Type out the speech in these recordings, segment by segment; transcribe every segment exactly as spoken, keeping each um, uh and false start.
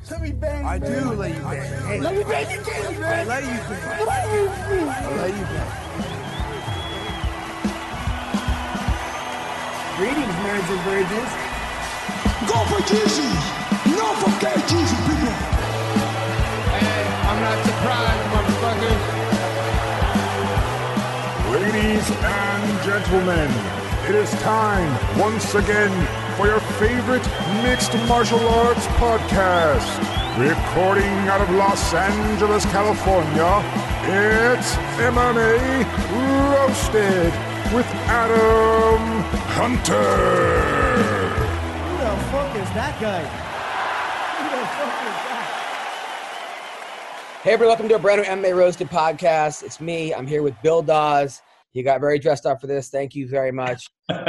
Let me bang, I man. do let you bang. Hey, let me bang you, James, man. I let you bang. I let you bang. Greetings, marrieds and virgins. Go for Jesus. No forget Jesus, people. Hey, I'm not surprised, motherfuckers. Ladies and gentlemen, it is time once again for your favorite mixed martial arts podcast. Recording out of Los Angeles, California, it's M M A Roasted with Adam Hunter. Who the fuck is that guy? Who the fuck is that? Hey, everybody, welcome to a brand new M M A Roasted podcast. It's me. I'm here with Bill Dawes. You got very dressed up for this. Thank you very much.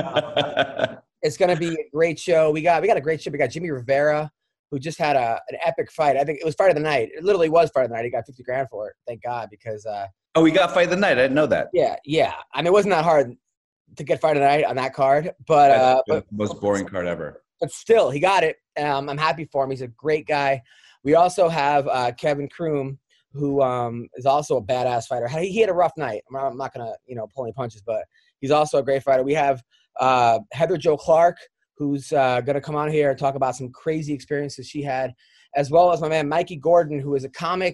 Um, it's going to be a great show. We got we got a great show. We got Jimmy Rivera, who just had a an epic fight. I think it was fight of the night. It literally was fight of the night. He got fifty grand for it. Thank God, because uh, oh, he got fight of the night. I didn't know that. Yeah, yeah. I mean, it wasn't that hard to get fight of the night on that card, but uh, the but, most boring card ever. But still, he got it. Um, I'm happy for him. He's a great guy. We also have uh, Kevin Kroom, who um, is also a badass fighter. He, he had a rough night. I'm not, I'm not gonna you know pull any punches, but he's also a great fighter. We have uh, Heather Jo Clark, who's uh, going to come on here and talk about some crazy experiences she had, as well as my man Mikey Gordon, who is a comic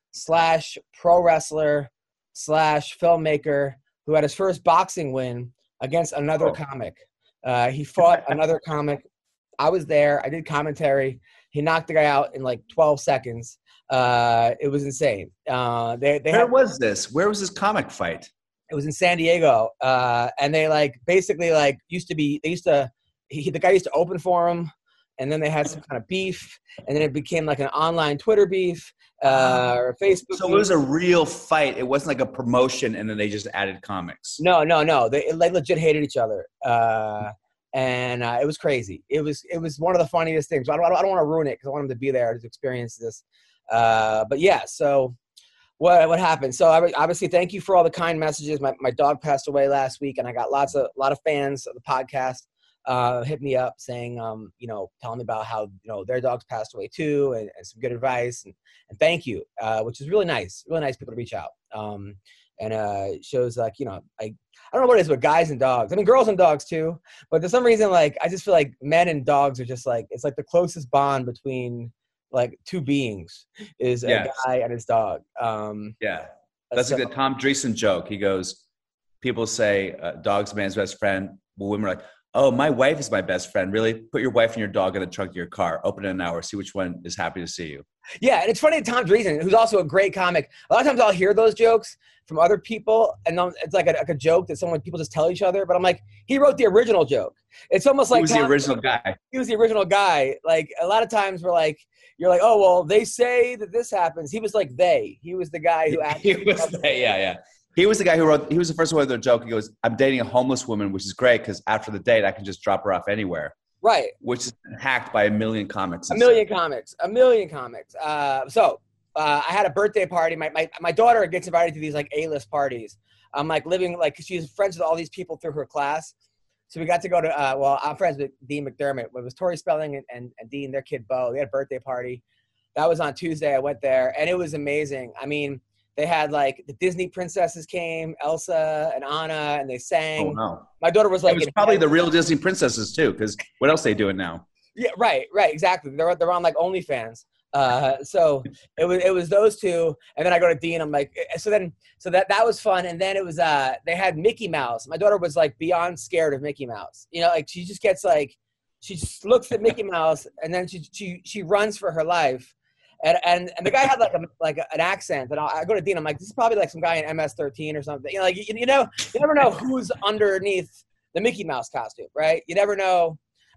slash pro wrestler slash filmmaker who had his first boxing win against another oh. comic. Uh, he fought another comic. I was there. I did commentary. He knocked the guy out in like twelve seconds. Uh, it was insane. Uh, they, they Where had, was this? Where was this comic fight? It was in San Diego. Uh, and they like basically like used to be, they used to, He, the guy used to open for him, and then they had some kind of beef, and then it became like an online Twitter beef uh, or Facebook. So beef. It was a real fight. It wasn't like a promotion, and then they just added comics. No, no, no. They, they legit hated each other, uh, and uh, it was crazy. It was it was one of the funniest things. I don't, I don't want to ruin it because I want him to be there to experience this. Uh, but yeah, so what what happened? So obviously, thank you for all the kind messages. My my dog passed away last week, and I got lots of a lot of fans of the podcast. Uh, hit me up saying, um, you know, telling me about how, you know, their dogs passed away too, and, and some good advice, and, and thank you, uh, which is really nice, really nice people to reach out. Um, and uh, it shows like, you know, I, I don't know what it is with guys and dogs. I mean, girls and dogs too, but for some reason, like, I just feel like men and dogs are just like, it's like the closest bond between like two beings is yes. a guy and his dog. Um, yeah. That's so, like the Tom Dreesen joke. He goes, people say uh, dog's a man's best friend. Well, women are like, oh, my wife is my best friend. Really? Put your wife and your dog in the trunk of your car. Open it in an hour. See which one is happy to see you. Yeah, and it's funny that Tom Dreesen, who's also a great comic, a lot of times I'll hear those jokes from other people, and it's like a, like a joke that someone people just tell each other. But I'm like, he wrote the original joke. It's almost like he was Tom, the original guy. He was the original guy. Like a lot of times we're like, you're like, oh well, they say that this happens. He was like they. He was the guy who actually. he was they, yeah, yeah. He was the guy who wrote, he was the first one with their joke. He goes, I'm dating a homeless woman, which is great because after the date, I can just drop her off anywhere. Right. Which is hacked by a million comics. A million comics. A million comics. Uh, so uh, I had a birthday party. My, my my daughter gets invited to these like A-list parties. I'm like living, like she's friends with all these people through her class. So we got to go to, uh, well, I'm friends with Dean McDermott. It was Tori Spelling and, and, and Dean, their kid, Bo. They had a birthday party. That was on Tuesday. I went there, and it was amazing. I mean, they had like the Disney princesses came, Elsa and Anna, and they sang. Oh, no. My daughter was like, it was probably the real Disney princesses too, because what else are they doing now? Yeah, right, right, exactly. They're they're on like OnlyFans. Uh, so it was it was those two, and then I go to Dean. I'm like, so then so that that was fun, and then it was uh they had Mickey Mouse. My daughter was like beyond scared of Mickey Mouse. You know, like she just gets like she just looks at Mickey Mouse, and then she she she runs for her life. And, and and the guy had like a, like an accent, and I go to Dean. I'm like, this is probably like some guy in M S thirteen or something. You know, like you, you know, you never know who's underneath the Mickey Mouse costume, right? You never know.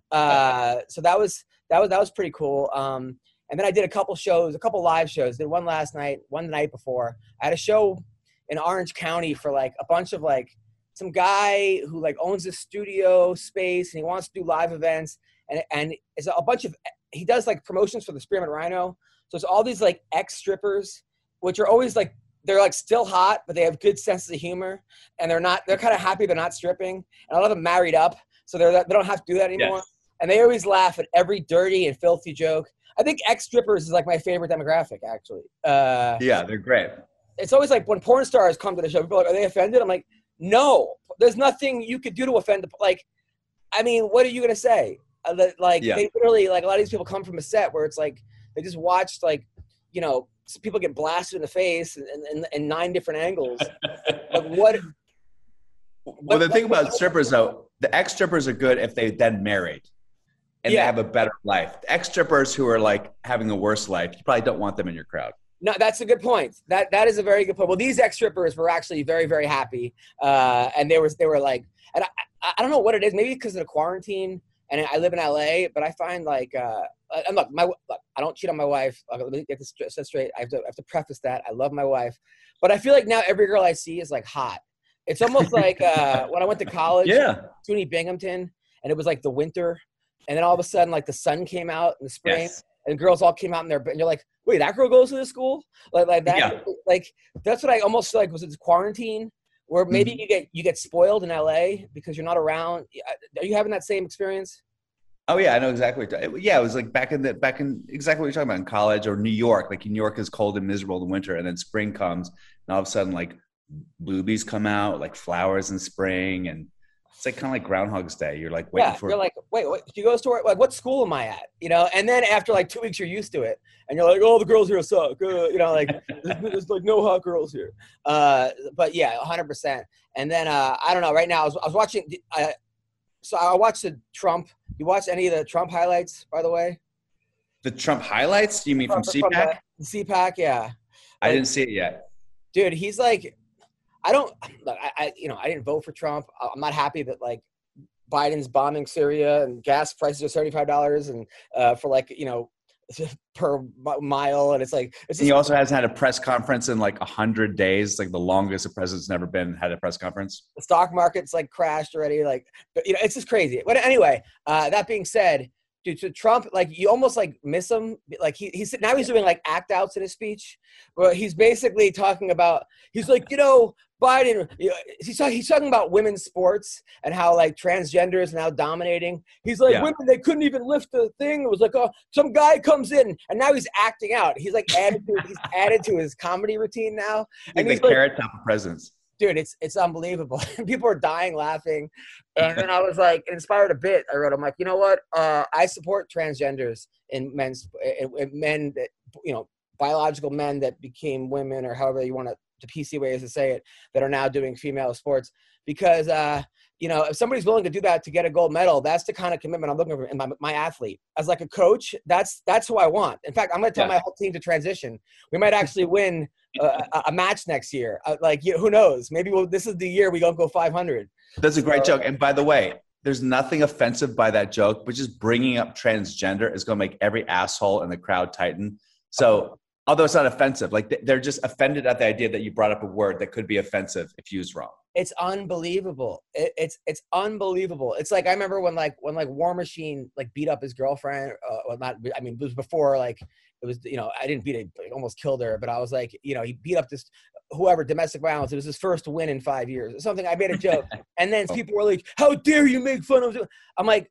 Uh, so that was that was that was pretty cool. Um, and then I did a couple shows, a couple live shows. Did one last night, one the night before. I had a show in Orange County for like a bunch of like some guy who like owns a studio space and he wants to do live events, and and it's a bunch of he does like promotions for the Spearmint Rhino. So it's all these like ex strippers, which are always like, they're like still hot, but they have good senses of humor, and they're not, they're kind of happy they're not stripping. And a lot of them married up, so they're they don't have to do that anymore. Yes. And they always laugh at every dirty and filthy joke. I think ex strippers is like my favorite demographic, actually. Uh, Yeah, they're great. it's always like when porn stars come to the show, people are like, are they offended? I'm like, no, there's nothing you could do to offend. The, like, I mean, what are you gonna say? Uh, that, like, Yeah. they literally, like, a lot of these people come from a set where it's like they just watched, like, you know, people get blasted in the face in, in, in nine different angles. Like, what? Well, the thing about strippers, though, the ex-strippers are good if they then married and Yeah. they have a better life. The ex-strippers who are like having a worse life, you probably don't want them in your crowd. No, that's a good point. That that is a very good point. Well, these ex strippers were actually very, very happy, uh, and they were they were like, and I, I, I don't know what it is. Maybe because of the quarantine, and I live in L A. But I find like, uh, and look, my look, I don't cheat on my wife. Let me get this set straight. I have to I have to preface that I love my wife, but I feel like now every girl I see is like hot. It's almost like uh, when I went to college, Yeah. SUNY Binghamton, and it was like the winter, and then all of a sudden like the sun came out in the spring. Yes. And girls all came out in there, and you're like, wait, that girl goes to this school? Like, like that? Yeah. Like, that's what I almost feel like was this quarantine, where maybe Mhm. you get you get spoiled in L A because you're not around. Are you having that same experience? Oh yeah, I know exactly. What you're talking- yeah, it was like back in the back in exactly what you're talking about in college or New York. Like New York is cold and miserable in winter, and then spring comes, and all of a sudden like boobies come out, like flowers in spring, and it's like kind of like Groundhog's Day. You're like waiting Yeah, for you're like, wait, wait, she goes to work, like, what school am I at? You know, and then after like two weeks, you're used to it, and you're like, oh, the girls here suck. Uh, you know, like there's, there's like no hot girls here. Uh, but yeah, one hundred percent. And then uh, I don't know. Right now, I was, I was watching. Uh, so I watched the Trump. You watched any of the Trump highlights, by the way? the Trump highlights. You mean from From CPAC? the C PAC, yeah. I didn't see it yet. Dude, he's like, I don't, look, I, I, you know, I didn't vote for Trump. I'm not happy that like Biden's bombing Syria and gas prices are seventy-five dollars and uh, for like, you know, per mile. And it's like, it's And he just, also hasn't had a press conference in like a hundred days, like the longest a president's never been had a press conference. the stock market's like crashed already. Like, but, you know, it's just crazy. But anyway, uh, that being said, dude, to Trump, like you almost like miss him. Like he, he's now he's doing like act outs in his speech where he's basically talking about, he's like, you know, Biden, you know, he's, talking, he's talking about women's sports and how like transgender is now dominating. He's like, Yeah. women, they couldn't even lift the thing. It was like, oh, some guy comes in and now he's acting out. He's like added to, he's added to his comedy routine now. Like And the he's like, carrot top of presidents. dude, it's it's unbelievable. People are dying laughing. And then I was like, it inspired a bit. I wrote, I'm like, you know what? Uh, I support transgenders in men's in, in men that, you know, biological men that became women or however you want to, the P C ways to say it, that are now doing female sports. Because, uh, you know, if somebody's willing to do that to get a gold medal, that's the kind of commitment I'm looking for in my, my athlete. As like a coach, that's that's who I want. In fact, I'm going to tell Yeah. my whole team to transition. We might actually win a, a, a match next year. Uh, like, you, who knows? Maybe we'll, this is the year we don't go five hundred. That's a great So- joke. And by the way, there's nothing offensive by that joke, but just bringing up transgender is going to make every asshole in the crowd tighten. So, although it's not offensive, like th- they're just offended at the idea that you brought up a word that could be offensive if used wrong. It's unbelievable. It, it's it's unbelievable. It's like I remember when like when like War Machine like beat up his girlfriend. Uh, well, not I mean it was before like it was you know I didn't beat it, but almost killed her. But I was like you know he beat up this whoever domestic violence. It was his first win in five years. Something I made a joke, and then people were like, "How dare you make fun of?" I'm like,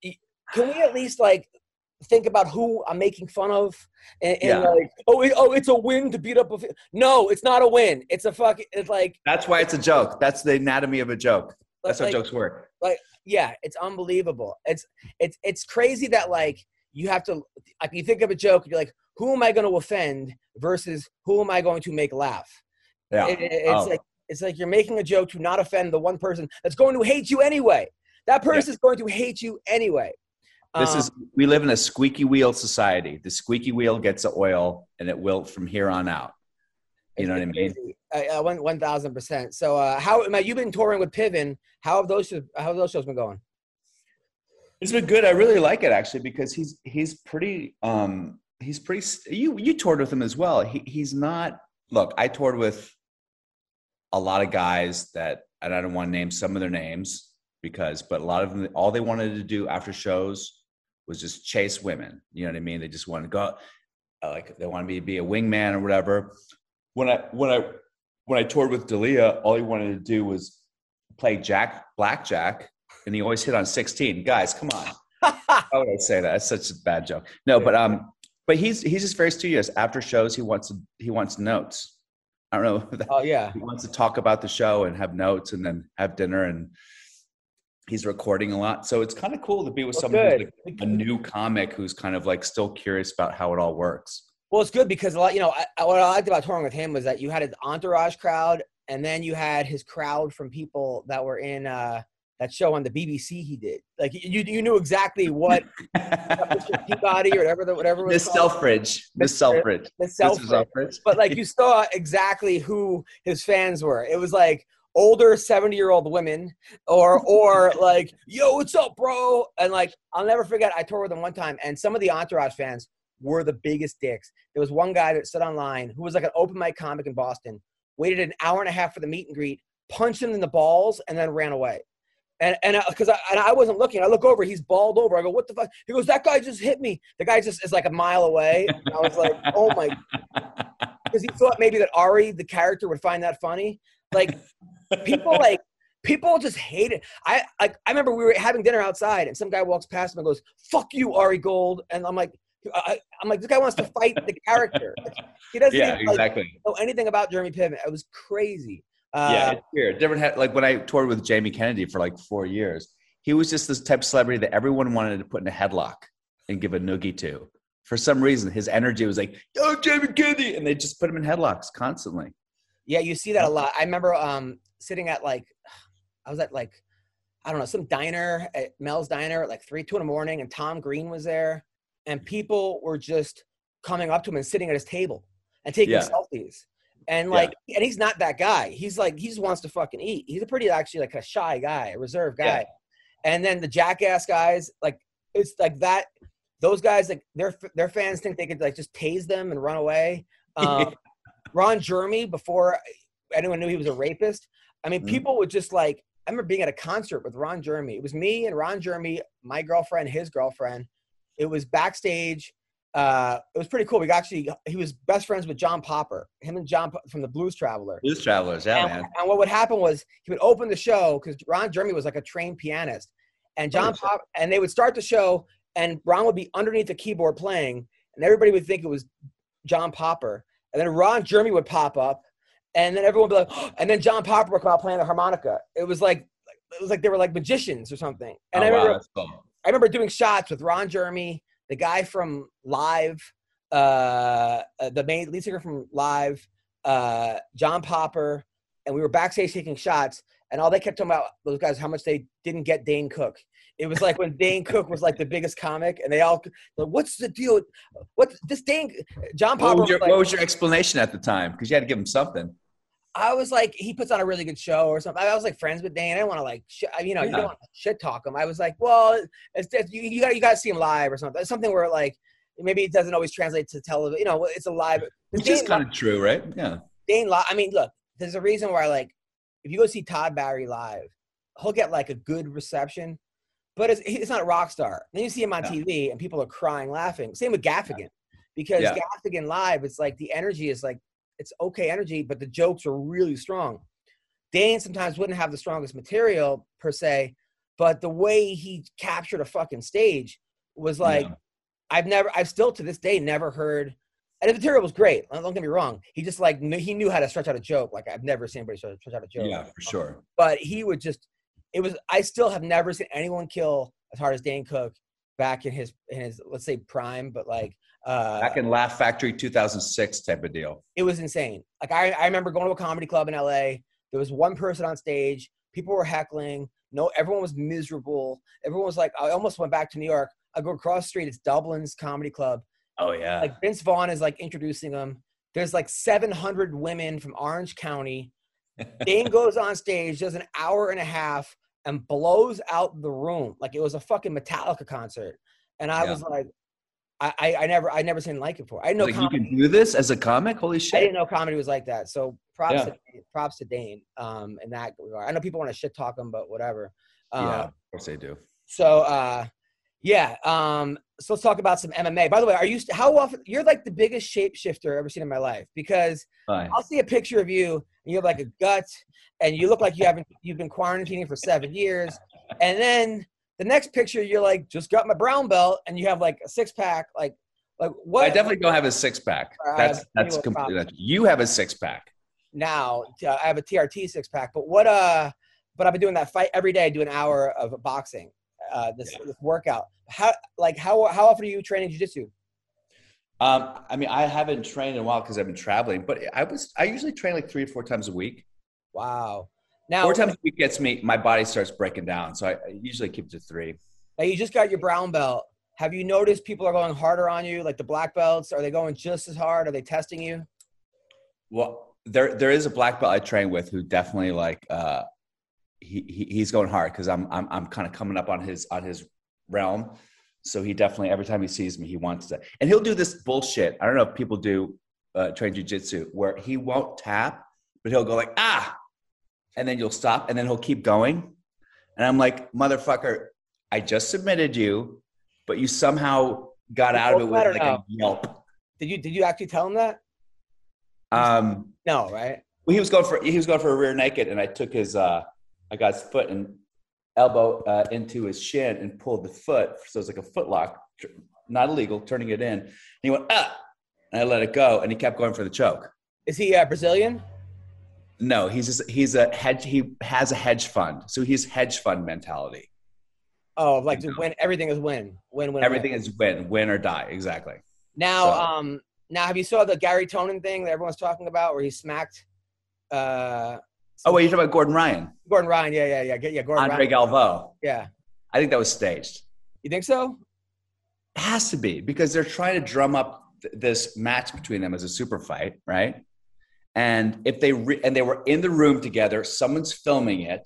can we at least like think about who I'm making fun of and, and Yeah. like oh it, oh it's a win to beat up a f-. No, it's not a win. It's a fucking it's like That's why it's a joke. That's the anatomy of a joke. That's how like, jokes work. like yeah, it's unbelievable. It's it's it's crazy that like you have to like you think of a joke and you're like who am I going to offend versus who am I going to make laugh? Yeah. It- it- it's Oh. like it's like you're making a joke to not offend the one person that's going to hate you anyway. That person is going to hate you anyway. This Um, is we live in a squeaky wheel society. The squeaky wheel gets the oil, and it will from here on out. You know what I mean? Uh, uh, one one thousand percent. So, uh, how Matt, you've been touring with Piven? How have those shows, how have those shows been going? It's been good. I really like it actually because he's he's pretty um he's pretty you you toured with him as well. He he's not look, I toured with a lot of guys that and I don't want to name some of their names because but a lot of them all they wanted to do after shows was just chase women. You know what I mean? They just want to go uh, like they want to be be a wingman or whatever. When I when I when I toured with D'Elia, all he wanted to do was play Jack blackjack. And he always hit on sixteen. Guys, come on. How would I say that? That's such a bad joke. No, but um, But he's he's just very studious. After shows, he wants to, he wants notes. I don't know. Oh yeah. He wants to talk about the show and have notes, and then have dinner. And he's recording a lot, so it's kind of cool to be with Well, someone who's good. like a new comic who's kind of like still curious about how it all works. Well, it's good because a lot, you know, I, I- what I liked about touring with him was that you had an entourage crowd, and then you had his crowd from people that were in uh, that show on the B B C he did. Like you, you knew exactly what Mister Peabody or whatever, the, whatever. it was Miss called. Selfridge, Miss Selfridge, Miss Missus Selfridge. Selfridge. But like you saw exactly who his fans were. It was like older seventy year old women or or like, yo, what's up, bro? And like I'll never forget, I toured with them one time, and some of the entourage fans were the biggest dicks. There was one guy that stood online who was like an open mic comic in Boston, waited an hour and a half for the meet and greet, punched him in the balls, and then ran away. And and because I, and I wasn't looking, I look over, he's balled over. I go, what the fuck? He goes, that guy just hit me. The guy just is like a mile away. And I was like, oh my, because he thought maybe that Ari, the character, would find that funny. Like people like people just hate it. I like I remember we were having dinner outside, and some guy walks past him and goes, "Fuck you, Ari Gold," and I'm like. I, I'm like, this guy wants to fight the character. Like, he doesn't Yeah, even, like, exactly. know anything about Jeremy Piven. It was crazy. Uh, Yeah, it's weird. Different. ha- Like when I toured with Jamie Kennedy for like four years, he was just this type of celebrity that everyone wanted to put in a headlock and give a noogie to. For some reason, his energy was like, "Yo, Jamie Kennedy," and they just put him in headlocks constantly. Yeah, you see that a lot. I remember um, sitting at like, I was at like, I don't know, some diner at Mel's Diner at like three, two in the morning, and Tom Green was there, and people were just coming up to him and sitting at his table and taking Yeah. selfies. And like, and he's not that guy. He's like, he just wants to fucking eat. He's a pretty actually like a shy guy, a reserved guy. Yeah. And then the jackass guys, like it's like that. Those guys, like their their fans think they could like just tase them and run away. Um, Ron Jeremy, before anyone knew he was a rapist, I mean, Mhm. people would just like. I remember being at a concert with Ron Jeremy. It was me and Ron Jeremy, my girlfriend, his girlfriend. It was backstage. Uh, it was pretty cool. We got actually, he was best friends with John Popper. Him and John from the Blues Traveler. Blues Travelers, yeah, and, man. and what would happen was he would open the show because Ron Jeremy was like a trained pianist, and John Oh, shit. Pop, and they would start the show, and Ron would be underneath the keyboard playing, and everybody would think it was John Popper, and then Ron Jeremy would pop up, and then everyone would be like, oh, and then John Popper would come out playing the harmonica. It was like it was like they were like magicians or something. And Oh, I wow, remember that's cool. I remember doing shots with Ron Jeremy, the guy from Live, uh, uh, the main lead singer from Live, uh, John Popper, and we were backstage taking shots, and all they kept talking about those guys how much they didn't get Dane Cook. It was like when Dane Cook was like the biggest comic, and they all like, "What's the deal? with- What this Dane?" John What Popper was, your, was like, what was your explanation at the time? Because you had to give him something. I was like, he puts on a really good show or something. I was like friends with Dane. I didn't want to like, sh- you know, you Yeah. don't want to shit talk him. I was like, well, it's, it's you, you got you got to see him live or something. It's something where like maybe it doesn't always translate to television. You know, it's a live. Which Dane, is kind of true, right? Yeah. Dane li- I mean, look, there's a reason where like, if you go see Todd Barry live, he'll get like a good reception, but it's it's not a rock star. Then you see him on Yeah. T V and people are crying, laughing. Same with Gaffigan, because Yeah. Gaffigan live, it's like the energy is like. It's okay energy, but the jokes are really strong. Dane sometimes wouldn't have the strongest material per se, but the way he captured a fucking stage was like, Yeah. I've never, I've still to this day never heard, and the material was great. Don't get me wrong. He just like, knew, he knew how to stretch out a joke. Like I've never seen anybody stretch stretch out a joke. Yeah, for sure. But he would just, it was, I still have never seen anyone kill as hard as Dane Cook back in his, in his, let's say prime, but like, uh, Back in Laugh Factory two thousand six type of deal. it was insane. Like I, I remember going to a comedy club in L A. There was one person on stage. People were heckling. No, everyone was miserable. Everyone was like, I almost went back to New York. I go across the street. It's Dublin's comedy club. Oh, yeah. Like Vince Vaughn is like introducing them. There's like seven hundred women from Orange County. Dane goes on stage, does an hour and a half, and blows out the room like it was a fucking Metallica concert. And I Yeah. was like, I, I, I never, I never seen like it before. I didn't know like, comedy. you can do this as a comic? Holy I shit. didn't know comedy was like that. So props, Yeah. to, props to Dane um, in that regard. I know people want to shit talk him, but whatever. Um, Yeah, of course they do. So uh, yeah. Um, so let's talk about some M M A. By the way, are you? st- How often? You're like the biggest shapeshifter I've ever seen in my life because Fine. I'll see a picture of you and you have like a gut and you look like you haven't. You've been quarantining for seven years, and then the next picture you're like just got my brown belt and you have like a six pack like. Like what? I definitely don't have a six pack. I That's have that's zero completely. problem. That's, you have a six pack. Now uh, I have a T R T six pack, but what? Uh, but I've been doing that fight every day. I do an hour of boxing. Uh, this, Yeah. this workout. How like how how often are you training jiu-jitsu? Um, I mean, I haven't trained in a while because I've been traveling, but I was I usually train like three or four times a week. Wow. Now, Four times a week gets me. My body starts breaking down, so I, I usually keep it to three. now you just got your brown belt. Have you noticed people are going harder on you, like the black belts? Are they going just as hard? Are they testing you? Well, there there is a black belt I train with who definitely like uh, he, he he's going hard because I'm I'm I'm kind of coming up on his on his realm. So he definitely every time he sees me, he wants to, and he'll do this bullshit. I don't know if people do uh, train jujitsu where he won't tap, but he'll go like ah, and then you'll stop, and then he'll keep going, and I'm like motherfucker, I just submitted you, but you somehow got out of it with like a yelp. Did you did you actually tell him that? Um, No, right? Well, he was going for he was going for a rear naked, and I took his uh, I got his foot and elbow uh, into his shin and pulled the foot, so it's like a foot lock, not illegal, turning it in. And he went ah, and I let it go, and he kept going for the choke. Is he uh, Brazilian? No, he's just, he's a hedge. He has a hedge fund, so he's hedge fund mentality. Oh, like to win, everything is win, win, win. Everything win. is win, win or die. Exactly. Now, So- um, now have you saw the Gary Tonin thing that everyone's talking about, where he smacked uh, Oh wait, you're talking about Gordon Ryan, Gordon Ryan? Yeah, yeah, yeah, yeah. Gordon Andre Ryan. Galvo. Yeah, I think that was staged. you think so? It has to be because they're trying to drum up th- this match between them as a super fight, right? And if they re- and they were in the room together, someone's filming it,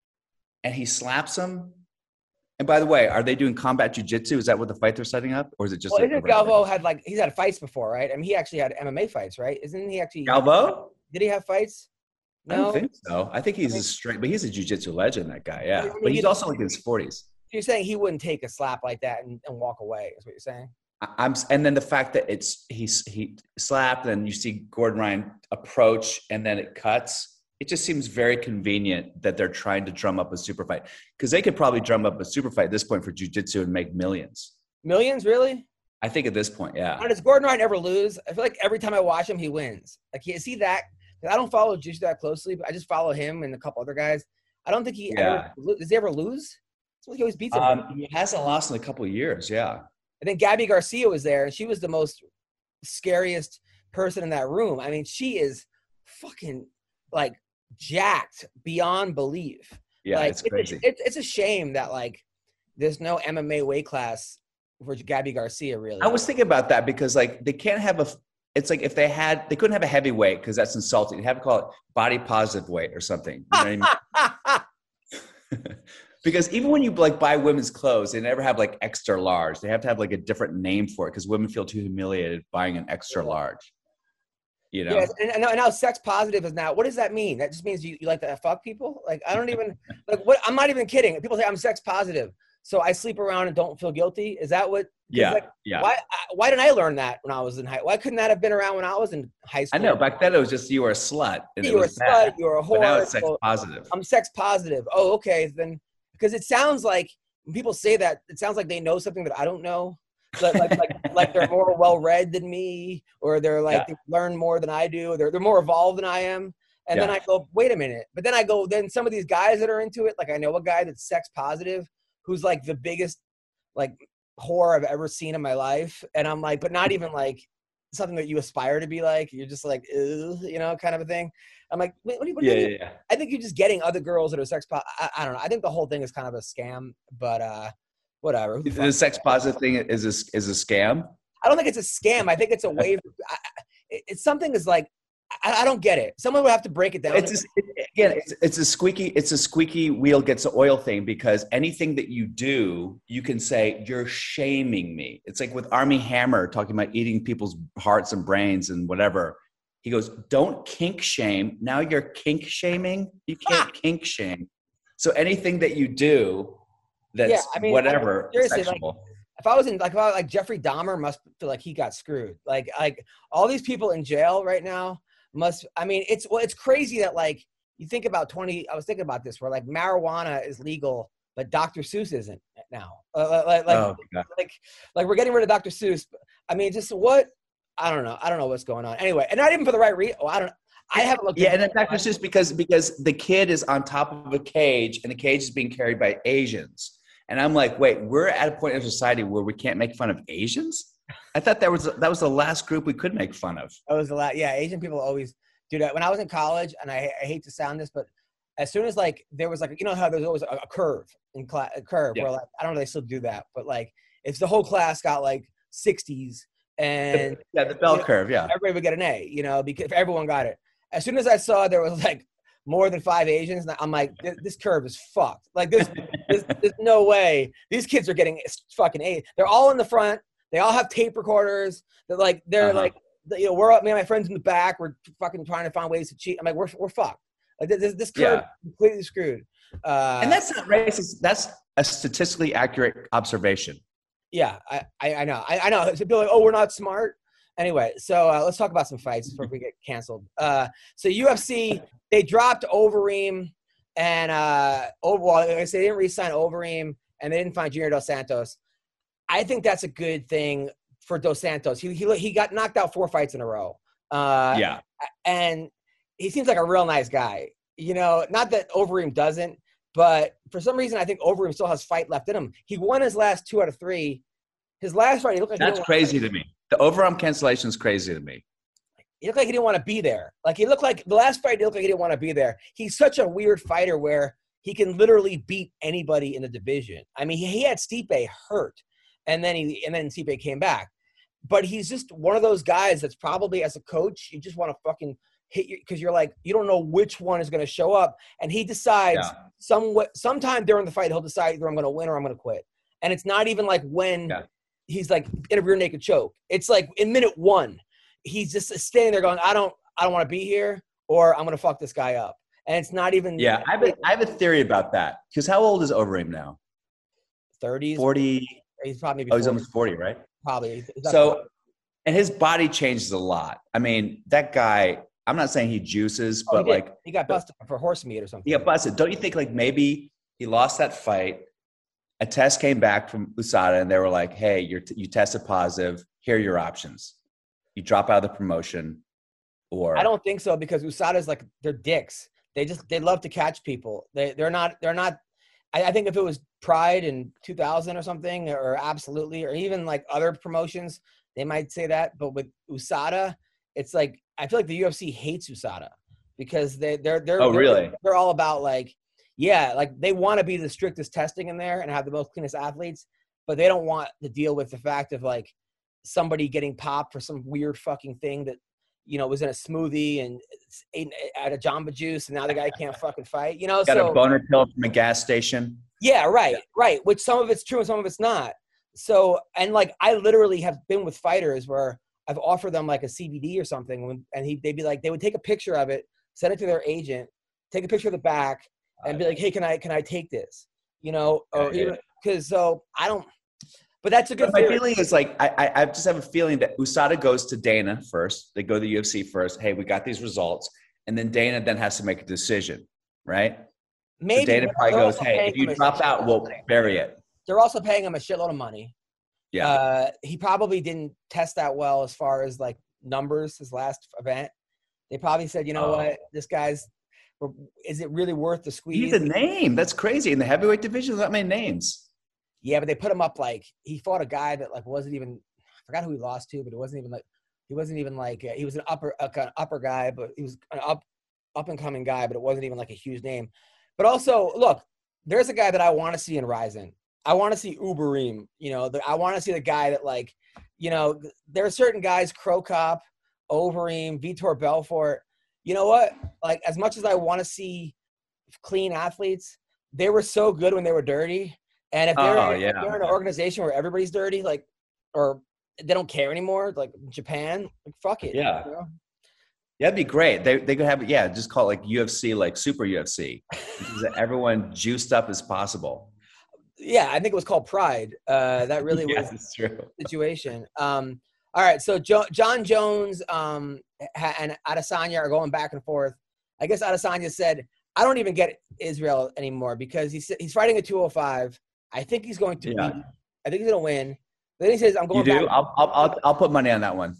and he slaps him. And by the way, are they doing combat jujitsu? Is that what the fight they're setting up, or is it just? Well, like isn't a regular- Galvo had like he's had fights before, right? I mean, he actually had M M A fights, right? Isn't he actually? Galvo? Did he have fights? I don't think so. I think he's a straight, but he's a jujitsu legend. That guy, yeah. I mean, But he's he- also like in his forties. You're saying he wouldn't take a slap like that and, and walk away? Is what you're saying? I- I'm, and then the fact that it's he's he slapped, and you see Gordon Ryan approach, and then it cuts. It just seems very convenient that they're trying to drum up a super fight because they could probably drum up a super fight at this point for jiu-jitsu and make millions. Millions, really? I think at this point, yeah. How does Gordon Ryan ever lose? I feel like every time I watch him, he wins. Like, is he that? I don't follow jiu-jitsu that closely, but I just follow him and a couple other guys. I don't think he Yeah. ever lo- does. He ever lose? It's like he always beats him. Um, he hasn't lost in a couple of years, yeah. And then Gabby Garcia was there, and she was the most scariest person in that room. I mean, she is fucking like jacked beyond belief. Yeah, like, it's crazy. It's, it's a shame that like there's no M M A weight class for Gabby Garcia. Really, I was thinking about that because like they can't have a. It's like if they had, they couldn't have a heavyweight because that's insulting. They have to call it body positive weight or something. You know what I mean? Because even when you like buy women's clothes, they never have like extra large. They have to have like a different name for it because women feel too humiliated buying an extra large. You know? Yes, and, and now- and now sex positive is now. What does that mean? That just means you, you like to fuck people? Like I don't even like what. I'm not even kidding. People say I'm sex positive, so I sleep around and don't feel guilty. Is that what? Yeah, like, yeah. Why? Why didn't I learn that when I was in high? Why couldn't that have been around when I was in high I school? know. Back then it was just you were a slut. And it You were a was slut. bad. You were a But now whore. it's sex so positive. I'm sex positive. Oh, okay. Then because it sounds like when people say that, it sounds like they know something that I don't know. Like like like, like they're more well read than me, or they're like Yeah. they learn more than I do. They're they're more evolved than I am. And then Yeah. I go, wait a minute. But then I go, then some of these guys that are into it, like I know a guy that's sex positive, who's like the biggest like whore I've ever seen in my life. And I'm like, but not even like something that you aspire to be like. You're just like, ew, you know, kind of a thing. I'm like, wait, what do you, what do Yeah, you yeah, mean? yeah. I think you're just getting other girls that are sex po- I, I don't know. I think the whole thing is kind of a scam, but uh, whatever. Who the The fuck- sex positive thing is a, is a scam. I don't think it's a scam. I think it's a way. I, I- it- it's something is like, I, I don't get it. Someone would have to break it down. It's a, it- again, it's, it's a squeaky, it's a squeaky wheel gets the oil thing because anything that you do, you can say you're shaming me. It's like with Army Hammer talking about eating people's hearts and brains and whatever. He goes, "Don't kink shame. Now you're kink shaming. You can't kink shame. So anything that you do, that's Yeah, I mean, whatever I mean, seriously, like, sexual." if I was in like, if I, like Jeffrey Dahmer must feel like he got screwed. Like, like all these people in jail right now must. I mean, it's well, it's crazy that like you think about twenty. I was thinking about this where like marijuana is legal, but Doctor Seuss isn't now. Uh, like, like, Oh, God. like, like we're getting rid of Doctor Seuss, I mean, just what? I don't know. I don't know what's going on. Anyway, and not even for the right reason. Oh, I don't. I haven't looked. Yeah, and in fact, it's just because because the kid is on top of a cage, and the cage is being carried by Asians. And I'm like, wait, we're at a point in society where we can't make fun of Asians? I thought that was that was the last group we could make fun of. That was a lot. Yeah, Asian people always do that. When I was in college, and I, I hate to sound this, but as soon as like there was like you know how there's always a, a curve in class, a curve Yeah. where like I don't know if they still do that, but like if the whole class got like sixties and Yeah, the bell you know, curve, yeah. everybody would get an A, you know, because if everyone got it. As soon as I saw there was like more than five Asians, I'm like, this, this curve is fucked. Like there's, there's, there's no way these kids are getting fucking A. They're all in the front. They all have tape recorders. They're like, they're Uh-huh. like, you know, we're up, me and my friends in the back. We're fucking trying to find ways to cheat. I'm like, we're, we're fucked. Like this, this curve Yeah. is completely screwed. Uh, And that's not racist. That's a statistically accurate observation. Yeah, I, I, I know. I, I know. So people are like, oh, we're not smart. Anyway, so uh, let's talk about some fights before we get canceled. Uh, so U F C, they dropped Overeem and uh, over, well, I guess they didn't re-sign Overeem and they didn't find Junior Dos Santos. I think that's a good thing for Dos Santos. He he, he got knocked out four fights in a row. Uh, Yeah. And he seems like a real nice guy. You know, not that Overeem doesn't, but for some reason, I think Overeem still has fight left in him. He won his last two out of three. His last fight, he looked like he That's didn't wanna crazy fight. to me. The overarm cancellation is crazy to me. He looked like he didn't want to be there. Like he looked like the last fight, he looked like he didn't want to be there. He's such a weird fighter where he can literally beat anybody in the division. I mean, he, he had Stipe hurt, and then he and then Stipe came back. But he's just one of those guys that's probably as a coach, you just want to fucking hit you because you're like you don't know which one is going to show up, and he decides Yeah. some sometime during the fight he'll decide either I'm going to win or I'm going to quit. And it's not even like when. Yeah. He's like in a rear naked choke. It's like in minute one, he's just standing there going, I don't, I don't want to be here, or I'm gonna fuck this guy up. And it's not even Yeah, I have a, I have a theory about that. Because how old is Overeem now? thirties. forty. He's probably maybe Oh, he's forty, almost forty, right? probably. He's not So, forty. and his body changes a lot. I mean, that guy, I'm not saying he juices, Oh, he but did. like, he got busted for horse meat or something. he got busted. Don't you think like maybe he lost that fight? A test came back from U S A D A and they were like, hey, you're t- you tested positive. Here are your options. You drop out of the promotion or. I don't think so because U S A D A's like they're dicks. They just they love to catch people. They they're not they're not. I, I think if it was Pride in two thousand or something, or Absolutely, or even like other promotions, they might say that. But with U S A D A, it's like I feel like the U F C hates U S A D A because they they're they're Oh, they're, really? they're all about like yeah like they want to be the strictest testing in there and have the most cleanest athletes, but they don't want to deal with the fact of like somebody getting popped for some weird fucking thing that. You know, was in a smoothie and ate out of Jamba Juice, and now the guy can't fucking fight. You know, Got so a boner pill from a gas station. yeah, right, right. Which some of it's true and some of it's not. So, and like I literally have been with fighters where I've offered them like a C B D or something, when, and he they'd be like, they would take a picture of it, send it to their agent, take a picture of the back, and be like, hey, can I can I take this? You know, or Yeah, yeah. even because so I don't. But that's a good. But my theory. feeling is like I, I I just have a feeling that U S A D A goes to Dana first. They go to the U F C first. Hey, we got these results, and then Dana then has to make a decision, right? Maybe so Dana but probably they're goes, also "Hey, paying if you him a drop shitload out, of we'll money. bury it." They're also paying him a shitload of money. Yeah, Uh, he probably didn't test that well as far as like numbers his last event. They probably said, you know Oh. what, this guy's, is it really worth the squeeze? he's a name. That's crazy. In the heavyweight division, there's not many names. Yeah, but they put him up like he fought a guy that like wasn't even. I forgot who he lost to, but it wasn't even like he wasn't even like uh, he was an upper uh, an upper guy, but he was an up up and coming guy, but it wasn't even like a huge name. But also, look, there's a guy that I want to see in Ryzen. I want to see Uberim. You know, the, I want to see the guy that like, you know, there are certain guys, Crow Cop, Overeem, Vitor Belfort. You know what? Like as much as I want to see clean athletes, they were so good when they were dirty. And if they're, Oh, if yeah. they're in an organization where everybody's dirty, like, or they don't care anymore, like Japan, like, fuck it. Yeah. You know? Yeah, that'd be great. They they could have yeah, just call it like U F C, like Super U F C, because everyone juiced up as possible. Yeah, I think it was called Pride. Uh, that really Yes, was it's true. the situation. Um, all right, so jo- John Jones um, ha- and Adesanya are going back and forth. I guess Adesanya said, I don't even get Israel anymore because he's he's fighting at two oh five. I think he's going to Yeah. beat. I think he's going to win. Then he says, I'm You going do? back I'll, I'll, I'll, I'll put money on that one.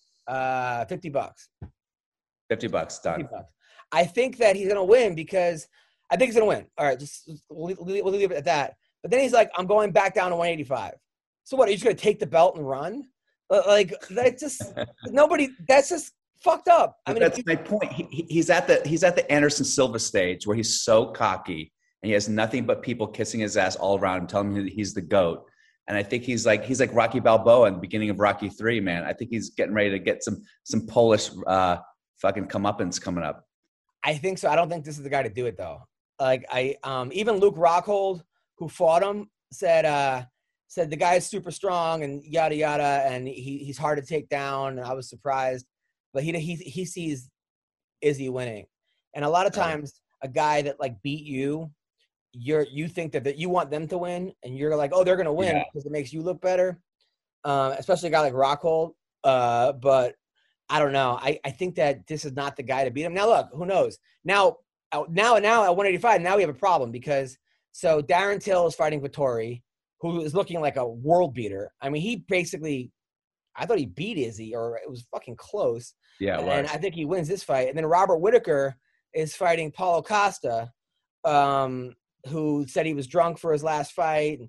uh, fifty bucks. fifty bucks, done. fifty bucks. I think that he's going to win because I think he's going to win. All right, just we'll leave, we'll leave it at that. But then he's like, I'm going back down to one eighty-five. So what, are you just going to take the belt and run? Like, that just – nobody – that's just fucked up. I mean, that's you, my point. He, he's at the he's at the Anderson Silva stage where he's so cocky and he has nothing but people kissing his ass all around him, telling him he's the GOAT. And I think he's like he's like Rocky Balboa in the beginning of Rocky three, man. I think he's getting ready to get some some Polish uh, fucking comeuppance coming up. I think so. I don't think this is the guy to do it though. Like I um even Luke Rockhold, who fought him, said uh said the guy's super strong and yada yada, and he he's hard to take down. And I was surprised, but he he he sees Izzy winning, and a lot of times a guy that like beat you. You're you think that, that you want them to win, and you're like, oh, they're gonna win Yeah. because it makes you look better. Um, especially a guy like Rockhold. Uh, but I don't know. I, I think that this is not the guy to beat him. Now look, who knows? Now now now at one eighty-five, now we have a problem because so Darren Till is fighting Vettori, who is looking like a world beater. I mean, he basically, I thought he beat Izzy, or it was fucking close. Yeah, it and was. I think he wins this fight. And then Robert Whitaker is fighting Paulo Costa. Um, who said he was drunk for his last fight.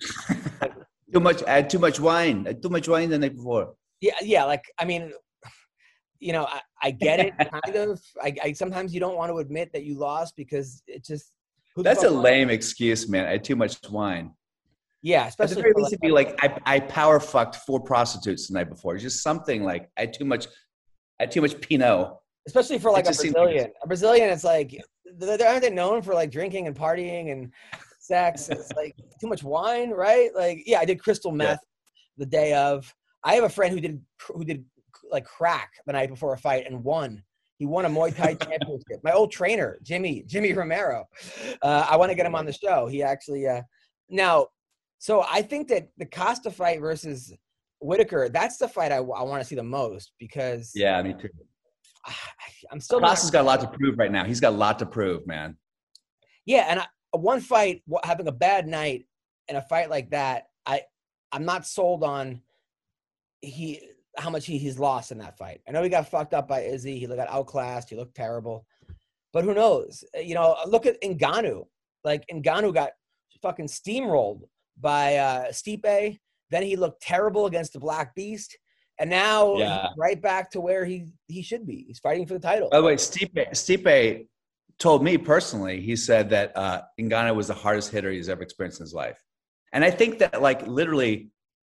Too much. I had too much wine. I had too much wine the night before. Yeah, yeah. Like, I mean, you know, I, I get it, kind of. I, I sometimes you don't want to admit that you lost because it just. Who the That's fuck a won? lame excuse, man. I had too much wine. Yeah, At the especially very for least, it'd be like I, I power fucked four prostitutes the night before. It's just something like I had too much. I had too much Pinot. especially for like a just seems like Brazilian. A Brazilian, it's like they're, aren't they known for like drinking and partying and sex? It's like too much wine, right? Like, yeah, I did crystal meth the day of. I have a friend who did who did like crack the night before a fight and won. He won a Muay Thai championship. My old trainer, Jimmy Jimmy Romero. Uh, I want to get him on the show. He actually uh, now. So I think that the Costa fight versus Whitaker, that's the fight I, I want to see the most because Yeah, me too. I, I'm still not. Costa's got a lot to prove right now. He's got a lot to prove, man. Yeah, and I, one fight, wh- having a bad night in a fight like that, I I'm not sold on he how much he, he's lost in that fight. I know he got fucked up by Izzy. He got outclassed. He looked terrible. But who knows? You know, look at Ngannou. Like, Ngannou got fucking steamrolled by uh, Stipe. Then he looked terrible against the Black Beast. And now Yeah. he's right back to where he, he should be. He's fighting for the title. By the way, Stipe, Stipe told me personally, he said that uh, Ngannou was the hardest hitter he's ever experienced in his life. And I think that, like, literally,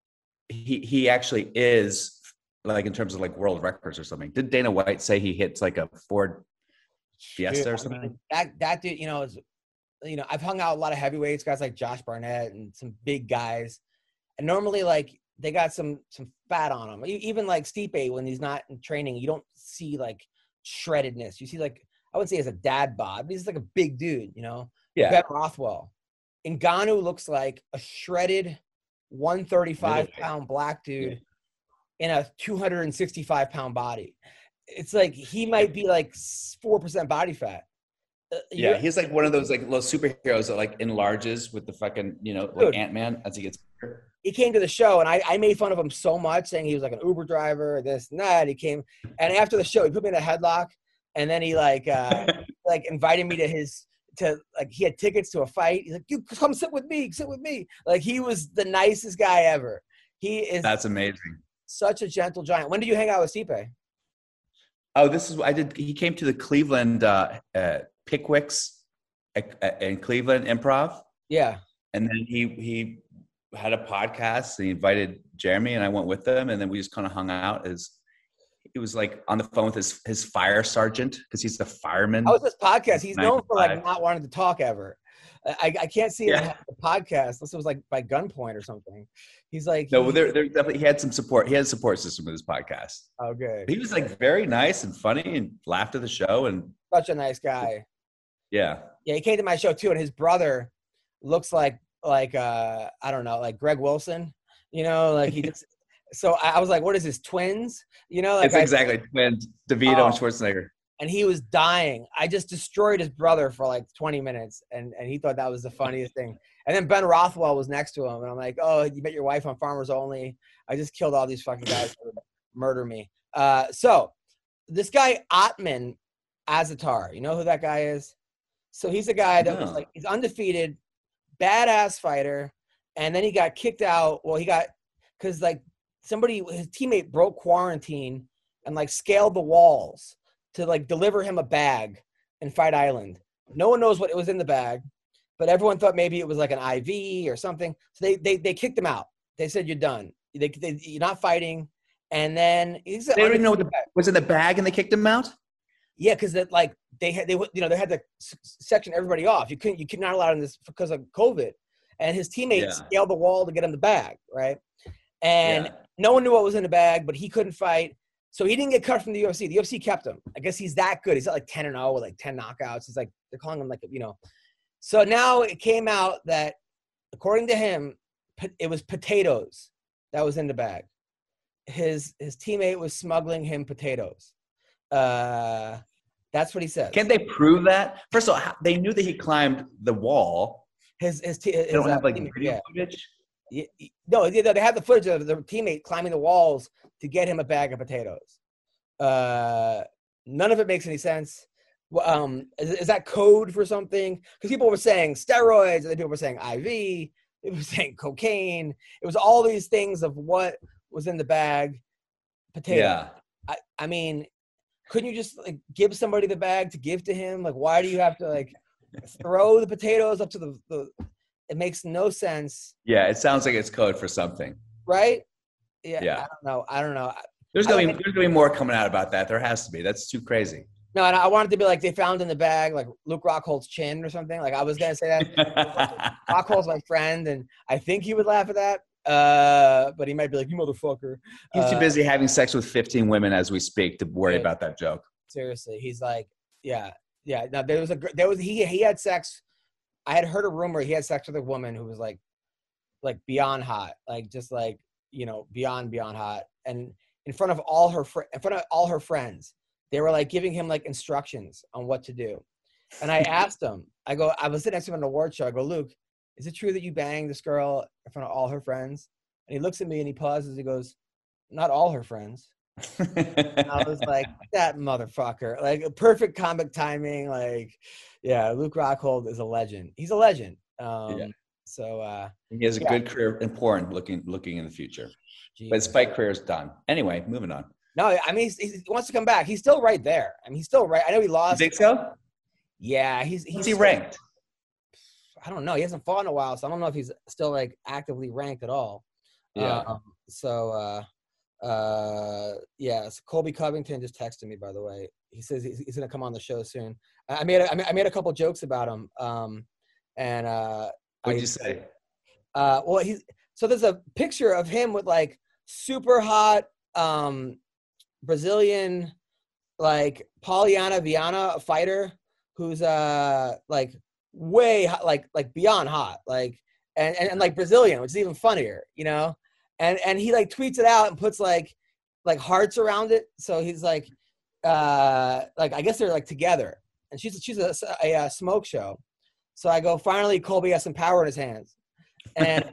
he he actually is, like, in terms of, like, world records or something. Did Dana White say he hits, like, a Ford Fiesta Dude, or I something? mean, that, that dude, you know, is, you know, I've hung out a lot of heavyweights, guys like Josh Barnett and some big guys. And normally, like, they got some some fat on them. Even like Stipe, when he's not in training, you don't see like shreddedness. You see like, I wouldn't say he's a dad bod, but he's like a big dude, you know? Yeah. Ben Rothwell. Ngannou looks like a shredded one thirty-five pound black dude in a two hundred sixty-five pound body. It's like he might be like four percent body fat. Uh, Yeah, you're- he's like one of those, like, little superheroes that, like, enlarges with the fucking, you know, Dude. like Ant-Man as he gets bigger. He came to the show, and I, I made fun of him so much, saying he was like an Uber driver, this and that. He came, and after the show, he put me in a headlock, and then he like uh, like invited me to his to like he had tickets to a fight. He's like, "You come sit with me, sit with me." Like, he was the nicest guy ever. He is That's amazing. such a gentle giant. When did you hang out with Stipe? Oh, this is I did. He came to the Cleveland uh, uh, Pickwicks uh, uh, in Cleveland Improv, Yeah. and then he he had a podcast. And he invited Jeremy, and I went with them, and then we just kind of hung out. As he was like on the phone with his his fire sergeant because he's the fireman. How was this podcast? He's known for like ninety-five. not wanting to talk ever. I, I can't see him Yeah. have a podcast unless it was like by gunpoint or something. He's like, No, he- there, there definitely he had some support. He had a support system with his podcast. oh, good. He was like very nice and funny and laughed at the show and Such a nice guy. yeah. Yeah, he came to my show too, and his brother looks like like uh I don't know, like Greg Wilson. You know, like he just. So I, I was like, "What is this? Twins?" You know, like It's I- exactly twins, DeVito Oh. and Schwarzenegger. and he was dying. I just destroyed his brother for like twenty minutes, and and he thought that was the funniest thing. And then Ben Rothwell was next to him, and I'm like, oh, you met your wife on Farmers Only. I just killed all these fucking guys who would murder me. Uh, so this guy Atman Azatar, you know who that guy is? So he's a guy that No. was like, he's undefeated, badass fighter, and then he got kicked out. Well, he got because like somebody, his teammate broke quarantine and like scaled the walls to like deliver him a bag in Fight Island. No one knows what it was in the bag, but everyone thought maybe it was like an I V or something. So they they they kicked him out. They said you're done. They, they you're not fighting. And then he's They didn't even know what the, was in the bag, and they kicked him out. yeah, because that like they had they you know they had to s- section everybody off. You couldn't you could not allow in this because of COVID. And his teammates Yeah. scaled the wall to get him the bag, right? And Yeah. no one knew what was in the bag, but he couldn't fight. So he didn't get cut from the U F C. The U F C kept him. I guess he's that good. He's at like ten and oh with like ten knockouts. He's like, they're calling him like, you know. So now it came out that, according to him, po- it was potatoes that was in the bag. His his teammate was smuggling him potatoes. Uh, that's what he says. Can't they prove that? First of all, how- they knew that he climbed the wall. His his, te- his They don't uh, have like teammate- video yeah. footage. Yeah, y- no, they they have the footage of the teammate climbing the walls to get him a bag of potatoes. Uh, none of it makes any sense. Well, Um, is, is that code for something? Because people were saying steroids, and then people were saying I V. People were saying cocaine. It was all these things of what was in the bag. Potato. Yeah. I, I mean, couldn't you just like give somebody the bag to give to him? Like, why do you have to like throw the potatoes up to the? the it makes no sense. Yeah, it sounds like it's code for something. Right? Yeah, Yeah. I don't know. I don't know. There's I gonna be don't there's gonna be more coming out about that. There has to be. That's too crazy. No, and I wanted to be like they found in the bag like Luke Rockhold's chin or something. Like I was gonna say that. Rockhold's my friend, and I think he would laugh at that. Uh, but he might be like, "You motherfucker." He's too Uh, busy having sex with fifteen women as we speak to worry Right. about that joke. Seriously, he's like, yeah, yeah. Now there was a gr- there was he he had sex. I had heard a rumor he had sex with a woman who was like, like beyond hot, like just like you know beyond beyond hot, and in front of all her fr- in front of all her friends, they were like giving him like instructions on what to do. And I asked him, I go, I was sitting next to him on an award show. I go, Luke, is it true that you banged this girl in front of all her friends? And he looks at me and he pauses. He goes, not all her friends. And I was like, that motherfucker. Like, perfect comic timing. Like, yeah, Luke Rockhold is a legend. He's a legend. Um, Yeah. So, uh, He has a Yeah. good career in porn looking looking in the future. geez. But his fight career is done. Anyway, moving on. No, I mean, he's, he wants to come back. He's still right there. I mean, he's still right. I know he You lost. think so? Yeah, he's he's What's he still- ranked? I don't know. He hasn't fought in a while, so I don't know if he's still like actively ranked at all. Yeah. Um, so, uh, uh, yeah. So Colby Covington just texted me, by the way. He says he's, he's gonna come on the show soon. I I made a, I made I made a couple jokes about him. Um, and uh, What'd I- you say? Uh, well, he's so there's a picture of him with like super hot um, Brazilian, like Poliana Viana, a fighter who's uh like way hot, like like beyond hot, like and, and and like Brazilian, which is even funnier, you know. And and he like tweets it out and puts like like hearts around it. So he's like uh like I guess they're like together. And she's she's a, a, a smoke show. So I go, finally Colby has some power in his hands. And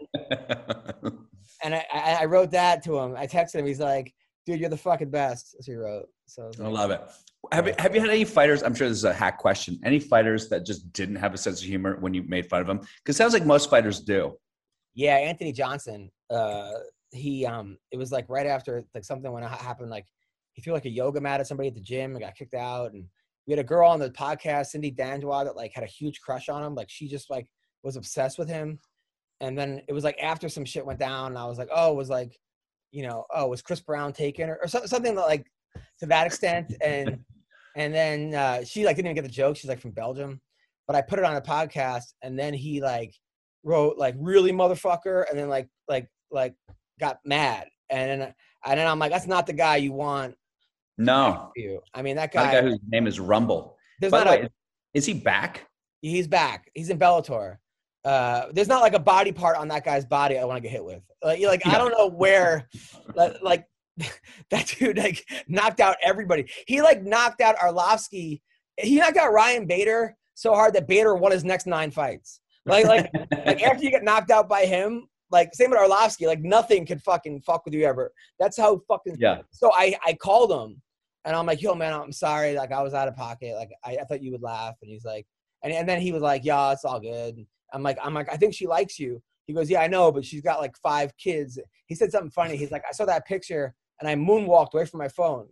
and I, I I wrote that to him. I texted him. He's like, dude, you're the fucking best. That's what he wrote. So I was I like, love it. Have you, have you had any fighters? I'm sure this is a hack question. Any fighters that just didn't have a sense of humor when you made fun of them? Because it sounds like most fighters do. yeah, Anthony Johnson. Uh, he um, it was like right after like something when it ha- happened. Like he threw like a yoga mat at somebody at the gym and got kicked out. And we had a girl on the podcast, Cindy Danjois, that like had a huge crush on him. Like she just like was obsessed with him. And then it was like after some shit went down, and I was like, oh, it was like, you know, oh, was Chris Brown taken or, or so, something like to that extent. And and then uh, she like didn't even get the joke. She's like from Belgium, but I put it on a podcast, and then he like wrote like really motherfucker, and then like like like got mad, and then and then I'm like, that's not the guy you want. No. For you. I mean, that Not guy. a guy whose name is Rumble. There's By not the a, way, is he back? he's back. He's in Bellator. Uh, there's not like a body part on that guy's body I want to get hit with. Like, you're like I don't know where, like, like that dude like knocked out everybody. He like knocked out Arlovsky. He knocked out Ryan Bader so hard that Bader won his next nine fights. Like, like, like after you get knocked out by him, like same with Arlovsky, like nothing could fucking fuck with you ever. That's how fucking. Yeah. So I, I called him, and I'm like, yo, man, I'm sorry. Like I was out of pocket. Like I, I thought you would laugh. And he's like, and, and then he was like, yeah, it's all good. I'm like, I'm like, I think she likes you. He goes, yeah, I know, but she's got like five kids. He said something funny. He's like, I saw that picture and I moonwalked away from my phone.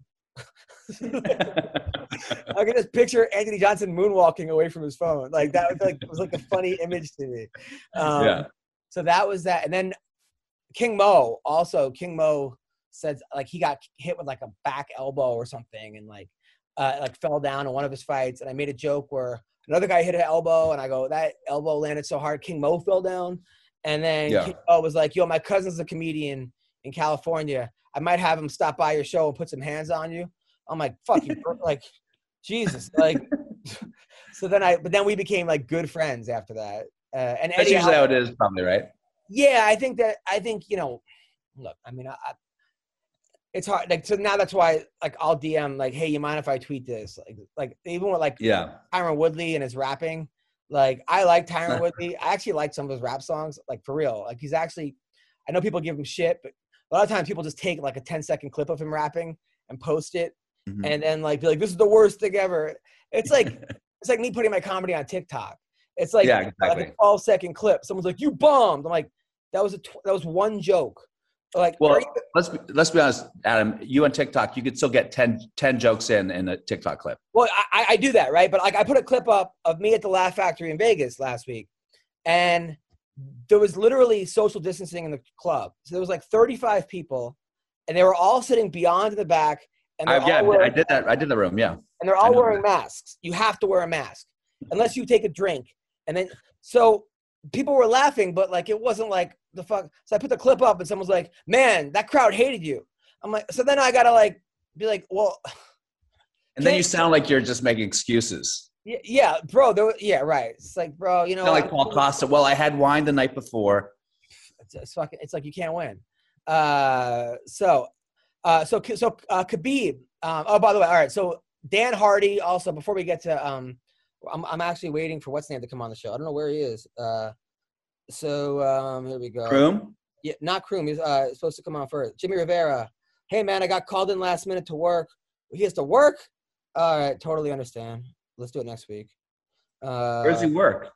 I can just picture Anthony Johnson moonwalking away from his phone. Like that was like, it was like a funny image to me. Um, yeah. So that was that. And then King Mo also, King Mo said like he got hit with like a back elbow or something and like, uh, like fell down in one of his fights. And I made a joke where another guy hit an elbow and I go, that elbow landed so hard, King Mo fell down. And then yeah. King Mo was like, yo, my cousin's a comedian in California. I might have him stop by your show and put some hands on you. I'm like, fuck you, like, Jesus. Like, so then I, but then we became like good friends after that. Uh, and That's Eddie usually Al- how it is, probably, right? Yeah, I think that, I think, you know, look, I mean, I, I, it's hard. Like, so now that's why, like, I'll D M, like, hey, you mind if I tweet this? Like, like even with, like, yeah, Tyron Woodley and his rapping, like, I like Tyron Woodley. I actually like some of his rap songs, like, for real. Like, he's actually, I know people give him shit, but a lot of times people just take, like, a ten second clip of him rapping and post it, mm-hmm. and then, like, be like, this is the worst thing ever. It's like, it's like me putting my comedy on TikTok. It's like, yeah, exactly. like a twelve second clip. Someone's like, you bombed. I'm like, that was a tw- that was one joke. Like, well, you- let's be, let's be honest, Adam. You on TikTok, you could still get ten, ten jokes in in a TikTok clip. Well, I, I do that, right? But like, I put a clip up of me at the Laugh Factory in Vegas last week, and there was literally social distancing in the club. So there was like thirty-five people, and they were all sitting beyond in the back. And I, yeah, wearing, I did that. I did the room. Yeah, and they're all wearing that. masks. You have to wear a mask unless you take a drink. And then so people were laughing, but like it wasn't like the fuck. So I put the clip up, and someone's like, "Man, that crowd hated you." I'm like, so then I gotta like be like, well. And then you sound like you're just making excuses. Yeah, yeah, bro. There, yeah, right. It's like, bro, you know, kind of like Paul Costa. Well, I had wine the night before. It's, it's fucking. It's like you can't win. Uh, so, uh, so so uh, Khabib. Um, oh, by the way, all right. So Dan Hardy. Also, before we get to, um, I'm I'm actually waiting for what's his name to come on the show. I don't know where he is. Uh, so um, here we go. Kroom? Yeah, not Kroom. He's uh, supposed to come on first. Jimmy Rivera. Hey man, I got called in last minute to work. He has to work. All right, totally understand. Let's do it next week. Uh, Where does he work?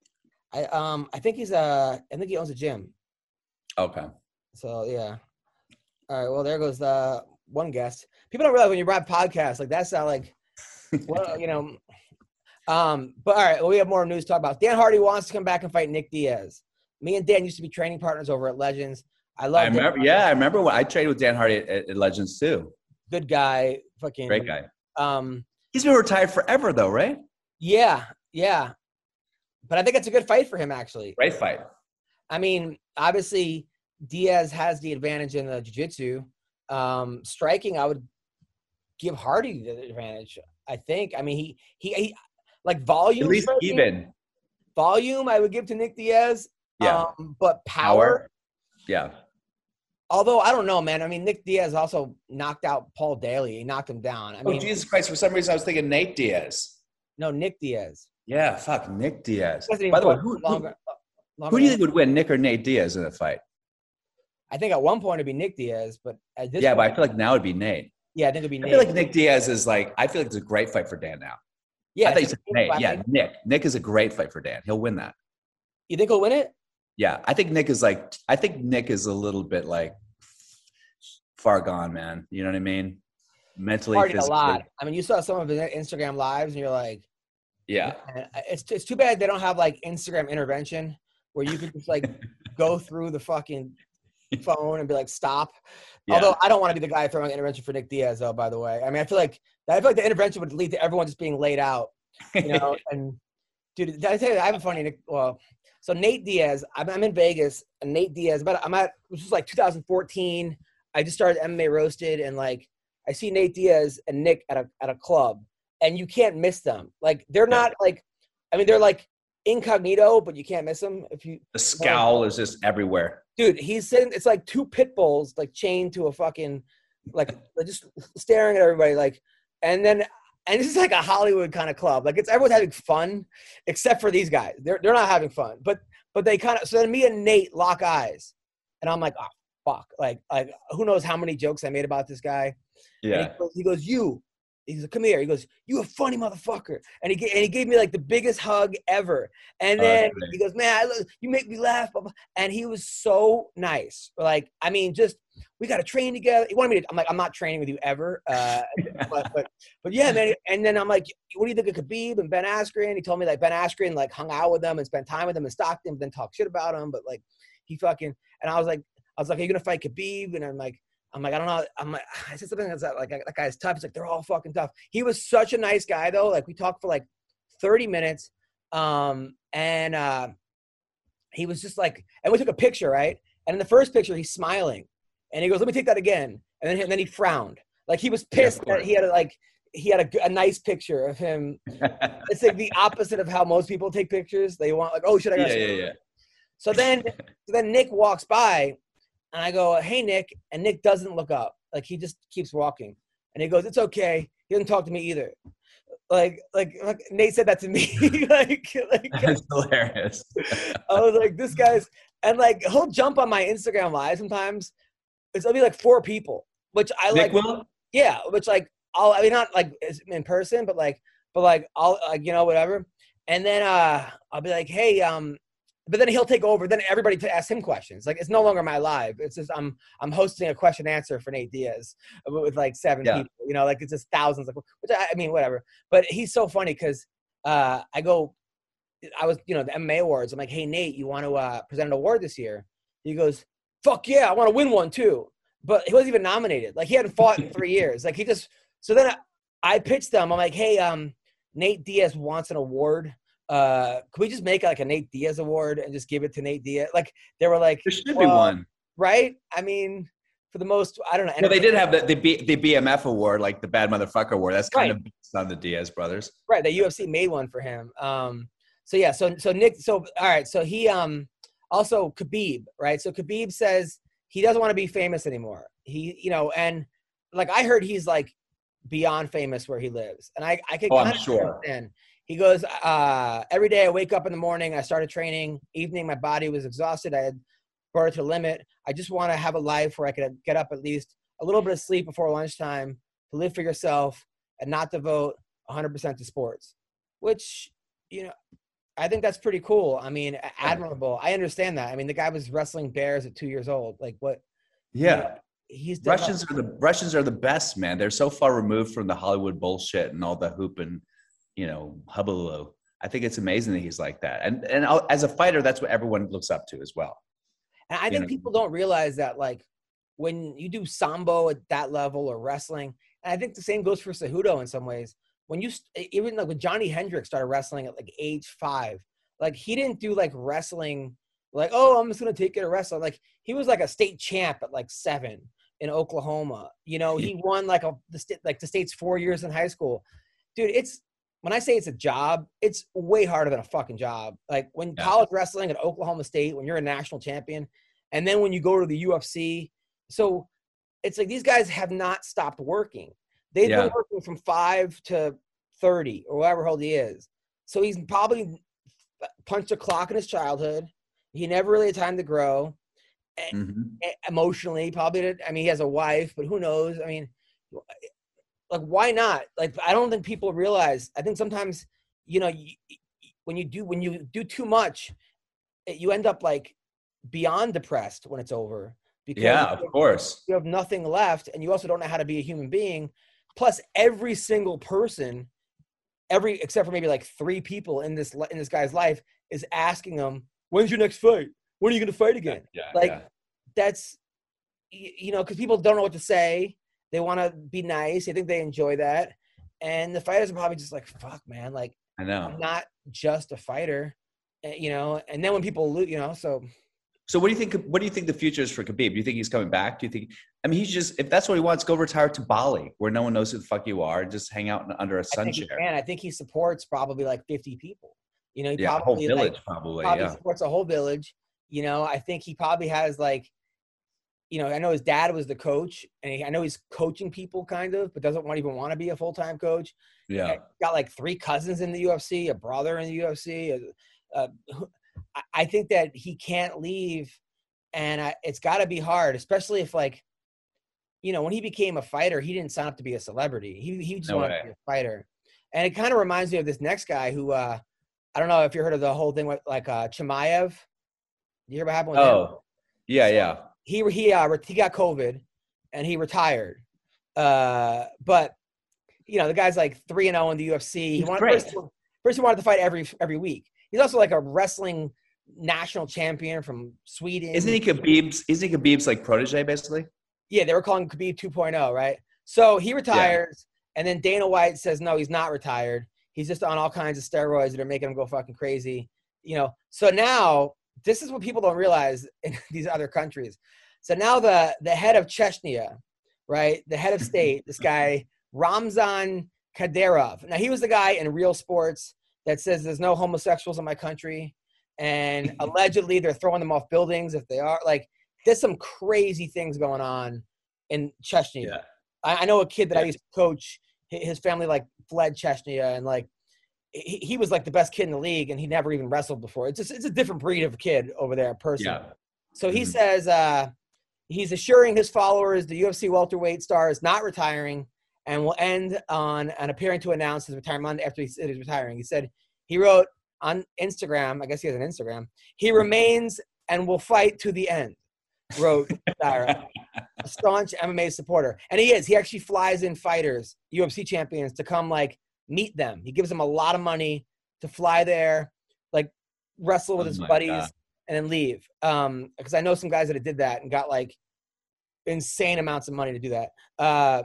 I um I think he's uh I think he owns a gym. Okay. So yeah. All right. Well, there goes the one guest. People don't realize when you rap podcasts like that's not like, well, you know. Um. But all right. Well, we have more news to talk about. Dan Hardy wants to come back and fight Nick Diaz. Me and Dan used to be training partners over at Legends. I love. I remember. Yeah, I remember when I traded with Dan Hardy at, at Legends too. Good guy. Fucking great guy. Um. He's been retired forever though, right? Yeah. Yeah. But I think it's a good fight for him, actually. Great fight. I mean, obviously, Diaz has the advantage in the jiu-jitsu. Um, striking, I would give Hardy the advantage, I think. I mean, he, he, he like volume. At least striking, even. Volume, I would give to Nick Diaz. Yeah. Um, but power, power. Yeah. Although, I don't know, man. I mean, Nick Diaz also knocked out Paul Daly. He knocked him down. I oh, mean, Jesus Christ. For some reason, I was thinking Nate Diaz. No, Nick Diaz. Yeah, fuck, Nick Diaz. By the way, who, longer, who, longer who do you think would win, Nick or Nate Diaz in a fight? I think at one point it'd be Nick Diaz, but at this yeah, point, but I feel like now it'd be Nate. Yeah, I think it'd be Nate. I feel like Nick Diaz is like, I feel like it's a great fight for Dan now. Yeah, I think it's Nate. Yeah, Nick. Nick is a great fight for Dan. He'll win that. You think he'll win it? Yeah, I think Nick is like, I think Nick is a little bit like far gone, man. You know what I mean? Mentally, Partied physically. a lot. I mean, you saw some of his Instagram lives, and you're like, yeah. It's it's too bad they don't have like Instagram intervention where you could just like go through the fucking phone and be like, stop. Yeah. Although I don't want to be the guy throwing intervention for Nick Diaz, though. By the way, I mean, I feel like I feel like the intervention would lead to everyone just being laid out, you know. And dude, did I tell you, I have a funny. Nick, well, so Nate Diaz, I'm, I'm in Vegas, and Nate Diaz, but I'm at which was like two thousand fourteen. I just started M M A Roasted, and like I see Nate Diaz and Nick at a at a club. And you can't miss them. Like they're not like, I mean, they're like incognito, but you can't miss them if you. The scowl is just everywhere. Dude, he's sitting. It's like two pit bulls, like chained to a fucking, like just staring at everybody. Like, and then and this is like a Hollywood kind of club. Like it's everyone's having fun, except for these guys. They're they're not having fun, but but they kind of. So then me and Nate lock eyes, and I'm like, oh fuck, like like who knows how many jokes I made about this guy. Yeah. And he goes, he goes, you. He's like, come here. He goes, you a funny motherfucker. And he gave, and he gave me like the biggest hug ever. And then Oh, he goes, man, I love, you make me laugh. Blah, blah. And he was so nice. Like, I mean, just, we got to train together. He wanted me to, I'm like, I'm not training with you ever. Uh, but, but, but yeah, man. And then I'm like, what do you think of Khabib and Ben Askren? He told me like Ben Askren like hung out with them and spent time with them and stalked him, but then talk shit about him. But like, he fucking, and I was like, I was like, are you going to fight Khabib? And I'm like, I'm like, I don't know. I'm like, I said something that's like, that guy's tough. He's like, they're all fucking tough. He was such a nice guy though. Like we talked for like thirty minutes. Um, and, uh, he was just like, and we took a picture, right? And in the first picture, he's smiling and he goes, let me take that again. And then, and then he frowned. Like he was pissed Yeah, that he had a, like, he had a, a nice picture of him. It's like the opposite of how most people take pictures. They want like, oh, should I? Yeah, yeah, yeah. So then, so then Nick walks by. And I go, hey, Nick. And Nick doesn't look up. Like, he just keeps walking. And he goes, it's okay. He doesn't talk to me either. Like, like, like Nate said that to me. like, like, That's hilarious. I was like, this guy's, and like, he'll jump on my Instagram live sometimes. It's, it'll be like four people, which I Nick like. will? Yeah, which like, I'll, I mean, not like in person, but like, but like, I'll, like, you know, whatever. And then uh, I'll be like, hey, um, but then he'll take over. Then everybody to ask him questions. Like it's no longer my live. It's just I'm I'm hosting a question answer for Nate Diaz with like seven Yeah. people. You know, like it's just thousands. Like, which I, I mean, whatever. But he's so funny because uh, I go, I was you know the M M A awards. I'm like, hey Nate, you want to uh, present an award this year? He goes, fuck yeah, I want to win one too. But he wasn't even nominated. Like he hadn't fought in three years. Like he just. So then I, I pitched them. I'm like, hey, um, Nate Diaz wants an award. Uh, could we just make like a Nate Diaz award and just give it to Nate Diaz? Like they were like, There should be well, one. right? I mean, for the most, I don't know. Well, they did have the the, B, the B M F award, like the Bad Motherfucker award. That's kind Right. of based on the Diaz brothers. Right. The U F C made one for him. Um, so yeah, so, so Nick, so, all right. So he, um, also Khabib, right? So Khabib says he doesn't want to be famous anymore. He, you know, and like, I heard he's like beyond famous where he lives. And I, I could Oh, kind I'm of sure. understand. He goes, uh, every day I wake up in the morning, I started training. Evening, my body was exhausted. I had brought it to the limit. I just want to have a life where I could get up at least a little bit of sleep before lunchtime, to live for yourself and not devote one hundred percent to sports, which, you know, I think that's pretty cool. I mean, admirable. I understand that. I mean, the guy was wrestling bears at two years old. Like what? Yeah. You know, he's done- Russians are the Russians are the best, man. They're so far removed from the Hollywood bullshit and all the hoop and, you know, hubbaloo. I think it's amazing that he's like that. And and I'll- as a fighter, that's what everyone looks up to as well. And I you think know. people don't realize that, like, when you do sambo at that level or wrestling, and I think the same goes for Cejudo in some ways. When you, st- even like when Johnny Hendricks started wrestling at like age five, like he didn't do like wrestling, like, oh, I'm just going to take it to wrestle. Like he was like a state champ at like seven in Oklahoma. You know, he won like a, the st- like the state's four years in high school. Dude, it's, when I say it's a job, it's way harder than a fucking job. Like when Yeah. college wrestling at Oklahoma State, when you're a national champion, and then when you go to the U F C, so it's like these guys have not stopped working. They've Yeah. been working from five to thirty or whatever old he is. So he's probably punched a clock in his childhood. He never really had time to grow. Mhm. E- Emotionally, probably did. I mean, he has a wife, but who knows? I mean, like, why not? Like, I don't think people realize. I think sometimes, you know, you, when you do when you do too much, it- you end up like beyond depressed when it's over. Because Yeah, you of course. you have nothing left, and you also don't know how to be a human being. Plus, every single person, every except for maybe like three people in this in this guy's life, is asking him, "When's your next fight? When are you going to fight again?" Yeah, Like, yeah. that's, y- you know, because people don't know what to say. They want to be nice. They think they enjoy that, and the fighters are probably just like, "Fuck, man! Like, I know. I'm not just a fighter," eh, you know. And then when people lose, you know, so. So what do you think? What do you think the future is for Khabib? Do you think he's coming back? Do you think? I mean, he's just if that's what he wants, go retire to Bali, where no one knows who the fuck you are, and just hang out under a I sun think he chair. can. I think he supports probably like fifty people. You know, he Yeah, a whole probably village, like, probably. probably Yeah. supports a whole village. You know, I think he probably has like you know, I know his dad was the coach, and he, I know he's coaching people kind of, but doesn't want even want to be a full time coach. Yeah, got like three cousins in the U F C, a brother in the U F C. Uh, I think that he can't leave, and I, it's got to be hard, especially if like, you know, when he became a fighter, he didn't sign up to be a celebrity. He he just No wanted way. to be a fighter, and it kind of reminds me of this next guy who uh, I don't know if you heard of the whole thing with like uh, Chimaev. You hear what happened with him? Oh, yeah, So yeah. He he uh, he got COVID, and he retired. Uh, but you know, the guy's like three and zero in the U F C. He He's wanted great. first, first he wanted to fight every every week. He's also like a wrestling national champion from Sweden. Isn't he Khabib's? Isn't he Khabib's like protege, basically? Yeah, they were calling him Khabib two point oh, right? So he retires, and then Dana White says no, he's not retired. He's just on all kinds of steroids that are making him go fucking crazy. You know, so now this is what people don't realize in these other countries. So now the the head of Chechnya, right? The head of state, this guy Ramzan Kadyrov. Now he was the guy in Real Sports that says there's no homosexuals in my country, and allegedly they're throwing them off buildings if they are. Like, there's some crazy things going on in Chechnya. Yeah. I, I know a kid that I Yeah. used to coach. hi- His family like fled Chechnya, and like he, he was like the best kid in the league, and he never even wrestled before. It's just it's a different breed of kid over there, person. Yeah. So he Mhm. says uh, he's assuring his followers the U F C welterweight star is not retiring and will end on an appearing to announce his retirement after he said he's retiring. He said he wrote on Instagram, I guess he has an Instagram, he remains and will fight to the end, wrote Dara, a staunch M M A supporter. And he is. He actually flies in fighters, U F C champions, to come like meet them. He gives them a lot of money to fly there, like wrestle with Oh his my buddies, God. and then leave. Um, because I know some guys that did that and got like insane amounts of money to do that. Uh,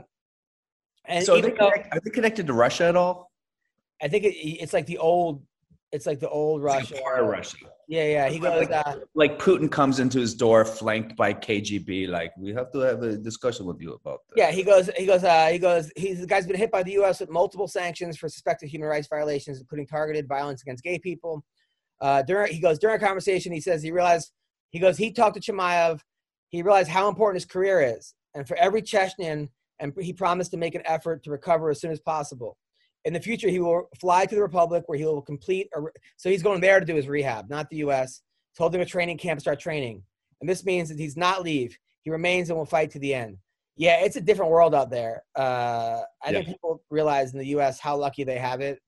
and So are they, even though, connect, are they connected to Russia at all? I think it, it's like the old, it's like the old It's like Russia. part of Russia. Yeah, yeah. He goes, Like, uh, like Putin comes into his door flanked by K G B. Like, we have to have a discussion with you about this. yeah, he goes, he goes, uh, he goes, he's the guy's been hit by the U S with multiple sanctions for suspected human rights violations, including targeted violence against gay people. Uh, during, he goes, during a conversation, he says he realized, he goes, he talked to Chimaev, he realized how important his career is. And for every Chechnyan, and he promised to make an effort to recover as soon as possible. In the future, he will fly to the Republic where he will complete, a, so he's going there to do his rehab, not the U S, told him a training camp to start training. And this means that he's not leave. He remains and will fight to the end. Yeah, it's a different world out there. Uh, I think Yeah. people realize in the U S how lucky they have it,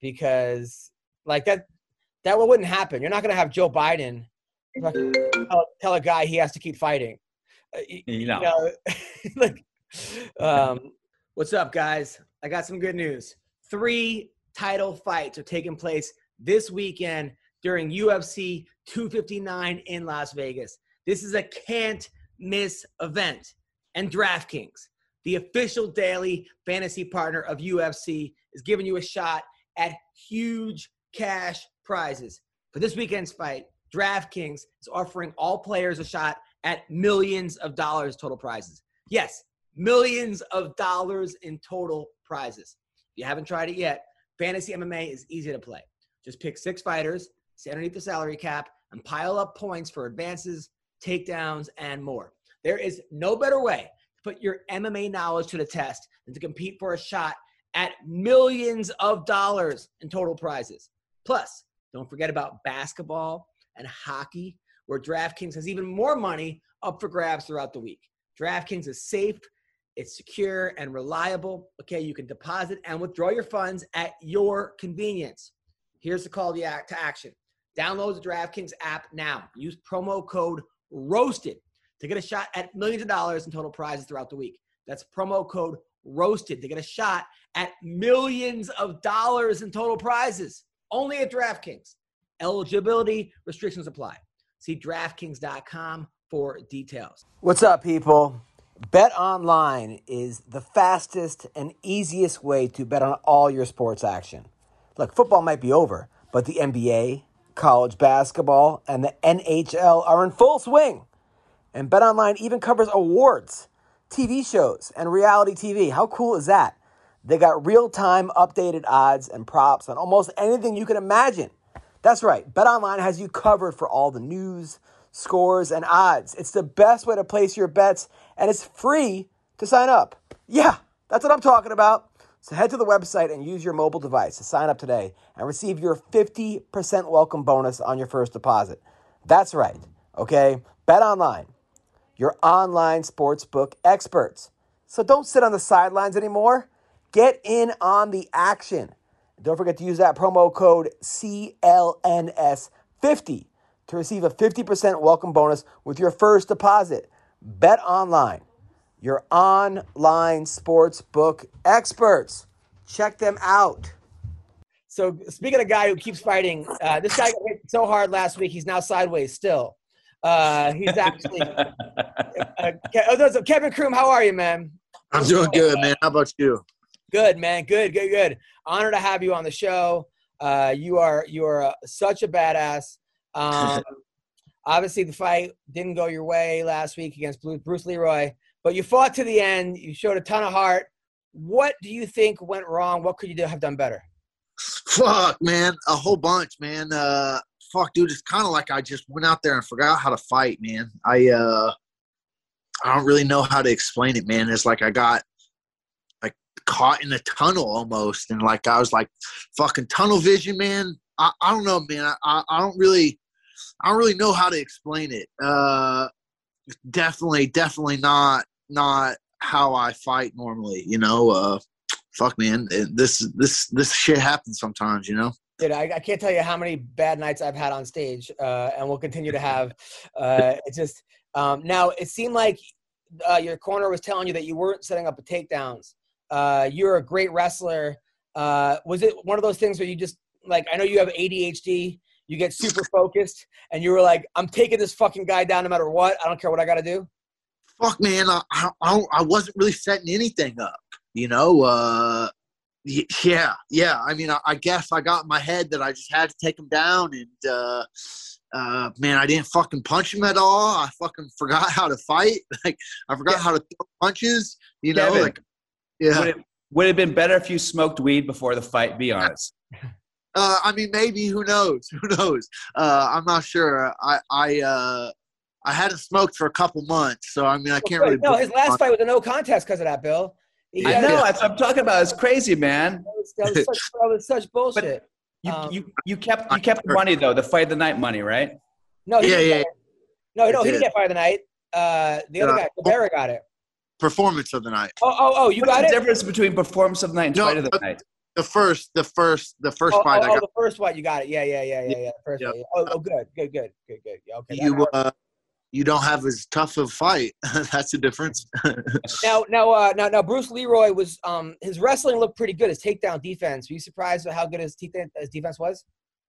because like that, that wouldn't happen. You're not going to have Joe Biden fucking tell, tell a guy he has to keep fighting. Uh, you, You you know. know, like, um, what's up, guys? I got some good news. Three title fights are taking place this weekend during U F C two fifty-nine in Las Vegas. This is a can't miss event. And DraftKings, the official daily fantasy partner of U F C, is giving you a shot at huge cash prizes. For this weekend's fight, DraftKings is offering all players a shot at millions of dollars total prizes. Yes, millions of dollars in total prizes. If you haven't tried it yet, Fantasy M M A is easy to play. Just pick six fighters, stay underneath the salary cap, and pile up points for advances, takedowns, and more. There is no better way to put your M M A knowledge to the test than to compete for a shot at millions of dollars in total prizes. Plus, don't forget about basketball and hockey, where DraftKings has even more money up for grabs throughout the week. DraftKings is safe, it's secure, and reliable. Okay, you can deposit and withdraw your funds at your convenience. Here's the call to action. Download the DraftKings app now. Use promo code ROASTED to get a shot at millions of dollars in total prizes throughout the week. That's promo code ROASTED to get a shot at millions of dollars in total prizes. Only at DraftKings. Eligibility restrictions apply. See DraftKings dot com for details. What's up, people? BetOnline is the fastest and easiest way to bet on all your sports action. Look, football might be over, but the N B A, college basketball, and the N H L are in full swing. And BetOnline even covers awards, T V shows, and reality T V. How cool is that? They got real-time updated odds and props on almost anything you can imagine. That's right. BetOnline has you covered for all the news, scores, and odds. It's the best way to place your bets, and it's free to sign up. Yeah, that's what I'm talking about. So head to the website and use your mobile device to sign up today and receive your fifty percent welcome bonus on your first deposit. That's right, okay? Bet Online, your online sportsbook experts. So don't sit on the sidelines anymore. Get in on the action. Don't forget to use that promo code C L N S fifty to receive a fifty percent welcome bonus with your first deposit. Bet Online, your online sportsbook experts. Check them out. So speaking of a guy who keeps fighting, uh, this guy got hit so hard last week, he's now sideways still. Uh, he's actually uh, Ke- Kevin Kroom, how are you, man? I'm doing good, man. How about you? Good, man. Good, good, good. Honor to have you on the show. Uh, you are you are uh, such a badass. Um, obviously, the fight didn't go your way last week against Bruce Leroy, but you fought to the end. You showed a ton of heart. What do you think went wrong? What could you do, have done better? Fuck, man. A whole bunch, man. Uh, fuck, dude. It's kind of like I just went out there and forgot how to fight, man. I uh, I don't really know how to explain it, man. It's like I got like caught in a tunnel almost, and like I was like fucking tunnel vision, man. I, I don't know, man. I, I don't really I don't really know how to explain it. Uh, definitely, definitely not not how I fight normally. You know, uh, fuck, man. This this this shit happens sometimes. You know. Dude, I, I can't tell you how many bad nights I've had on stage, uh, and will continue to have. Uh, it's just um, now. It seemed like uh, your corner was telling you that you weren't setting up a takedowns. Uh, you're a great wrestler. Uh, was it one of those things where you just like? I know you have A D H D. You get super focused, and you were like, "I'm taking this fucking guy down no matter what. I don't care what I got to do." Fuck, man. I, I I wasn't really setting anything up. You know. Uh, Yeah, yeah. I mean, I, I guess I got in my head that I just had to take him down, and uh, uh, man, I didn't fucking punch him at all. I fucking forgot how to fight. Like, I forgot yeah. how to throw punches. You know, Kevin, like, yeah. Would it, would it have been better if you smoked weed before the fight? Be honest. Uh, I mean, maybe. Who knows? Who knows? Uh, I'm not sure. I I uh, I hadn't smoked for a couple months, so I mean, I can't well, really. No, his last fight was a no contest because of that, Bill. He I know. That's what I'm talking about. It's crazy, man. That was, that was, such, that was such bullshit. You, um, you you kept you kept the money though, the fight of the night money, right? No, he yeah, yeah. Get, no, no, he didn't get fight of the night. Uh, the other uh, guy, Cabrera, got it. Performance of the night. Oh, oh, oh, you What's got the it. Difference between performance of the night and no, fight of the the, night. The first, the first, the first oh, fight. Oh, I got. oh, the first one, you got it. Yeah, yeah, yeah, yeah, yeah. The first yep. one. Yeah. Oh, oh, good, good, good, good, good. Yeah, okay. You uh, you don't have as tough of a fight. That's the difference. now, now, uh, now, now, Bruce Leroy was um, his wrestling looked pretty good. His takedown defense. Were you surprised at how good his, te- his defense was?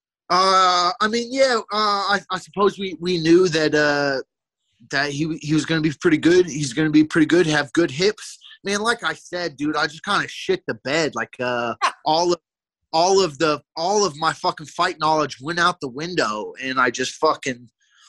Uh, I mean, yeah. Uh, I, I suppose we, we knew that uh, that he he was going to be pretty good. He's going to be pretty good. Have good hips, man. Like I said, dude, I just kind of shit the bed. Like uh, all of all of the all of my fucking fight knowledge went out the window, and I just fucking.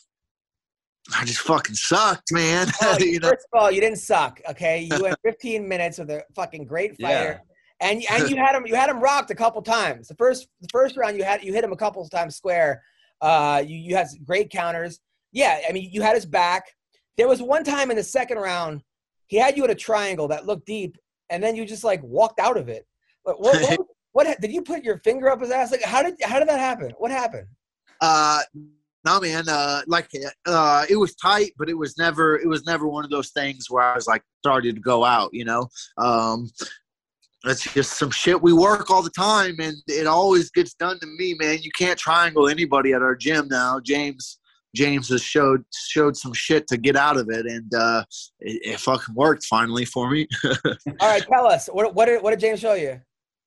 I just fucking sucked, man. Oh, you know? First of all, you didn't suck. Okay, you went fifteen minutes with a fucking great fighter, yeah. and and you had him you had him rocked a couple times. The first the first round you had you hit him a couple times square. Uh, you you had great counters. Yeah, I mean you had his back. There was one time in the second round he had you in a triangle that looked deep, and then you just like walked out of it. What what, what, what did you put your finger up his ass? Like how did how did that happen? What happened? Uh. No, man. Uh, like, uh, it was tight, but it was never. It was never one of those things where I was like started to go out. You know, um, it's just some shit we work all the time, and it always gets done to me, man. You can't triangle anybody at our gym now. James, James has showed showed some shit to get out of it, and uh, it, it fucking worked finally for me. All right, tell us what what did what did James show you?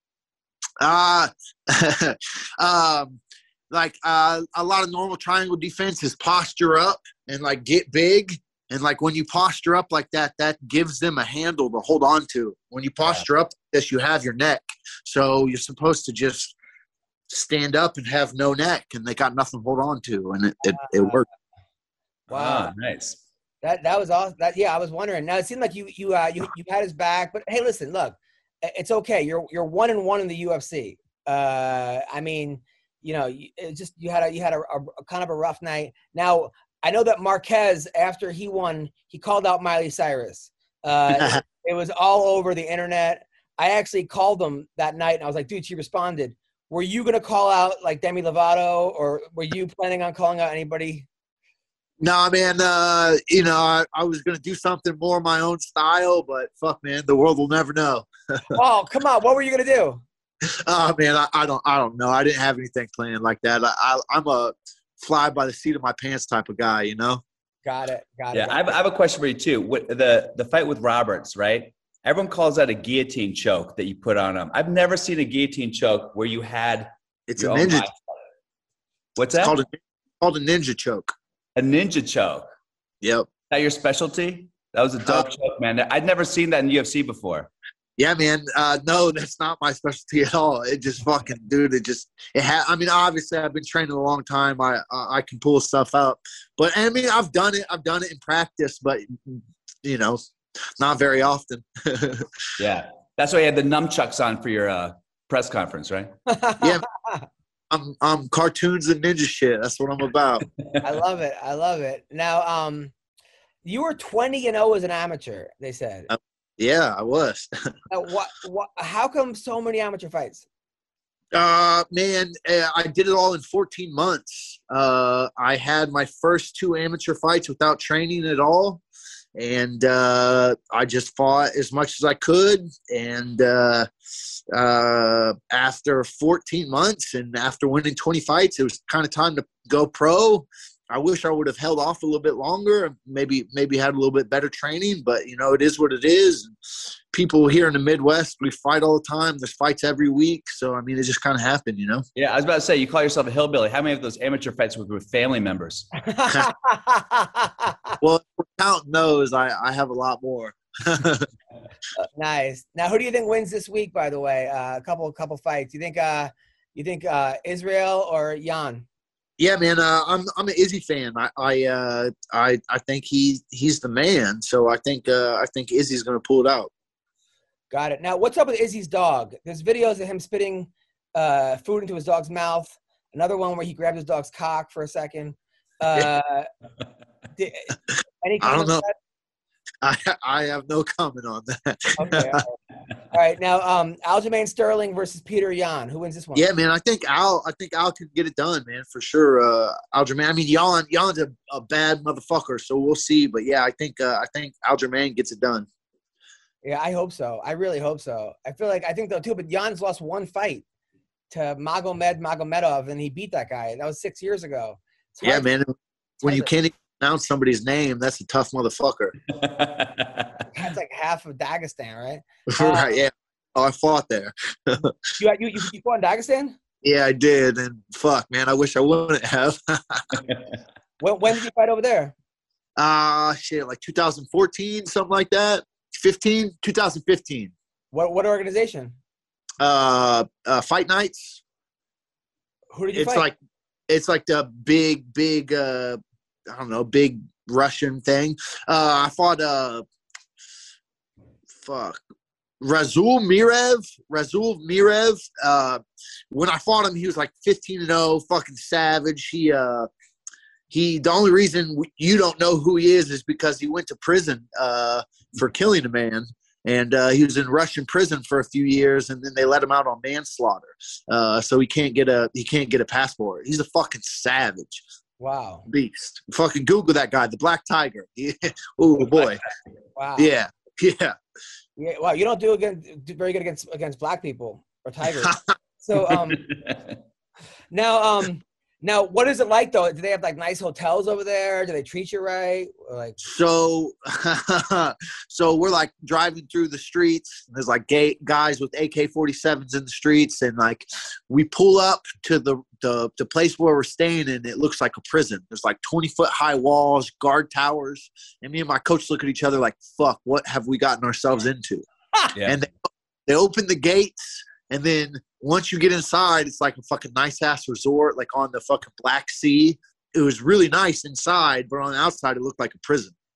Uh um. Like uh, a lot of normal triangle defense is posture up and like get big. And like when you posture up like that, that gives them a handle to hold on to. When you posture up, this you have your neck. So you're supposed to just stand up and have no neck, and they got nothing to hold on to, and it it, it worked. Wow, ah, nice. That that was awesome. That yeah, I was wondering. Now it seemed like you you uh, you you had his back, but hey, listen, look, it's okay. You're you're one and one in the U F C. Uh, I mean. You know, it just you had a you had a, a, a kind of a rough night. Now, I know that Marquez, after he won, he called out Miley Cyrus. Uh, it, it was all over the internet. I actually called him that night, and I was like, dude, she responded. Were you going to call out, like, Demi Lovato, or were you planning on calling out anybody? No, man, uh, you know, I, I was going to do something more my own style, but fuck, man, the world will never know. Oh, come on. What were you going to do? Oh, man, I, I don't I don't know. I didn't have anything planned like that. I, I, I'm a fly by the seat of my pants type of guy, you know? Got it. Got it. Yeah, got I have, it. I have a question for you, too. What, the, the fight with Roberts, right? Everyone calls that a guillotine choke that you put on him. I've never seen a guillotine choke where you had It's your a own ninja. mind. What's It's that? called a, called a ninja choke. A ninja choke. Yep. Is that your specialty? That was a dope Uh, choke, man. I'd never seen that in U F C before. Yeah, man. Uh, no, that's not my specialty at all. It just fucking, dude. It just, it had. I mean, obviously, I've been training a long time. I, I, I can pull stuff out, but I mean, I've done it. I've done it in practice, but you know, not very often. Yeah, that's why you had the nunchucks on for your uh, press conference, right? Yeah, I'm, I'm cartoons and ninja shit. That's what I'm about. I love it. I love it. Now, um, you were twenty and oh as an amateur, they said. Yeah, I was. Now, what, what, how come so many amateur fights? Uh, man, uh, I did it all in fourteen months. Uh, I had my first two amateur fights without training at all. And uh, I just fought as much as I could. And uh, uh, after fourteen months and after winning twenty fights, it was kind of time to go pro. I wish I would have held off a little bit longer, maybe maybe had a little bit better training, but, you know, it is what it is. People here in the Midwest, we fight all the time. There's fights every week. So, I mean, it just kind of happened, you know? Yeah, I was about to say, you call yourself a hillbilly. How many of those amateur fights were with family members? Well, if we're counting those, I, I have a lot more. Nice. Now, who do you think wins this week, by the way? Uh, a couple couple fights. You think uh, you think uh, Israel or Jan? Yeah, man, uh, I'm I'm an Izzy fan. I I uh, I, I think he he's the man. So I think uh, I think Izzy's going to pull it out. Got it. Now, what's up with Izzy's dog? There's videos of him spitting uh, food into his dog's mouth. Another one where he grabbed his dog's cock for a second. Uh, did, any I don't comment know. on that? I I have no comment on that. Okay. All right. All right. Now, um, Aljamain Sterling versus Peter Yan. Who wins this one? Yeah, man. I think Al. I think Al can get it done, man, for sure. Uh, Aljamain. I mean, Jan. Jan's a, a bad motherfucker, so we'll see. But yeah, I think uh, I think Aljamain gets it done. Yeah, I hope so. I really hope so. I feel like I think though too. But Jan's lost one fight to Magomed Magomedov, and he beat that guy. That was six years ago. It's Yeah, hard- man. When hard you to- can't even pronounce somebody's name, that's a tough motherfucker. That's like half of Dagestan, right? Right? Yeah. Oh, I fought there. You you you, you fought in Dagestan? Yeah, I did, and fuck, man, I wish I wouldn't have. When when did you fight over there? Ah, uh, shit, like two thousand fourteen, something like that. fifteen, two thousand fifteen. What what organization? Uh, uh, Fight Nights. Who did you It's fight? like, it's like the big, big, uh, I don't know, big Russian thing. Uh, I fought, uh, fuck, Razul Mirev. Razul Mirev. Uh, when I fought him, he was like fifteen and oh, fucking savage. He, uh, he, the only reason you don't know who he is is because he went to prison, uh, for killing a man. And uh, he was in Russian prison for a few years, and then they let him out on manslaughter. Uh, so he can't get a he can't get a passport. He's a fucking savage Wow. beast. Fucking Google that guy, the Black Tiger. Yeah. Oh boy. Wow. Yeah, yeah. Yeah. Wow. You don't do against do very good against against black people or tigers. So um now um now what is it like though? Do they have like nice hotels over there? Do they treat you right? Or, like So, so we're like driving through the streets. There's like gay guys with A K forty-sevens in the streets, and like we pull up to the, the the place where we're staying, and it looks like a prison. There's like twenty foot high walls, guard towers, and me and my coach look at each other like, "Fuck, what have we gotten ourselves into?" Yeah. And they, they open the gates, and then once you get inside, it's like a fucking nice ass resort, like on the fucking Black Sea. It was really nice inside, but on the outside, it looked like a prison.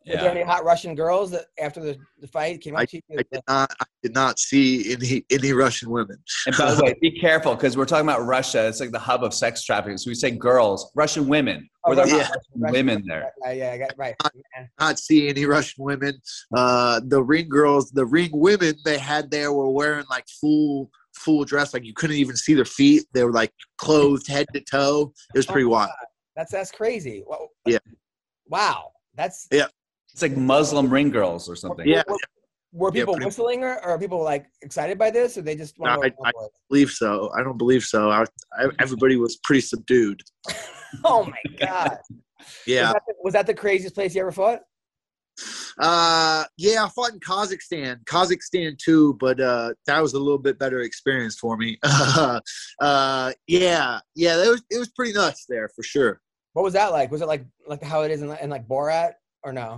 Was there any hot Russian girls that after the, the fight came up I, to you? I did not. I did not see any any Russian women. And by the way, be careful because we're talking about Russia. It's like the hub of sex trafficking. So we say girls, Russian women. Oh, Were there Russian- hot Russian Russian- women there? Right, yeah, I got right. Man. Not see any Russian women. Uh, the ring girls, the ring women they had there were wearing like full full dress, like you couldn't even see their feet. They were like clothed head to toe. It was pretty Oh, wild. God. That's that's crazy. Wow. Yeah. Wow. That's Yeah. It's like Muslim ring girls or something. Yeah. Were, were Yeah, people pretty- whistling or, or are people like excited by this, or they just want No, to? I- believe so. I don't believe so. I, I, everybody was pretty subdued. Oh my God. Yeah. Was that, the, was that the craziest place you ever fought? Uh, yeah, I fought in Kazakhstan, Kazakhstan too, but uh, that was a little bit better experience for me. uh, yeah, yeah, it was it was pretty nuts there for sure. What was that like? Was it like like how it is in, in like Borat or no?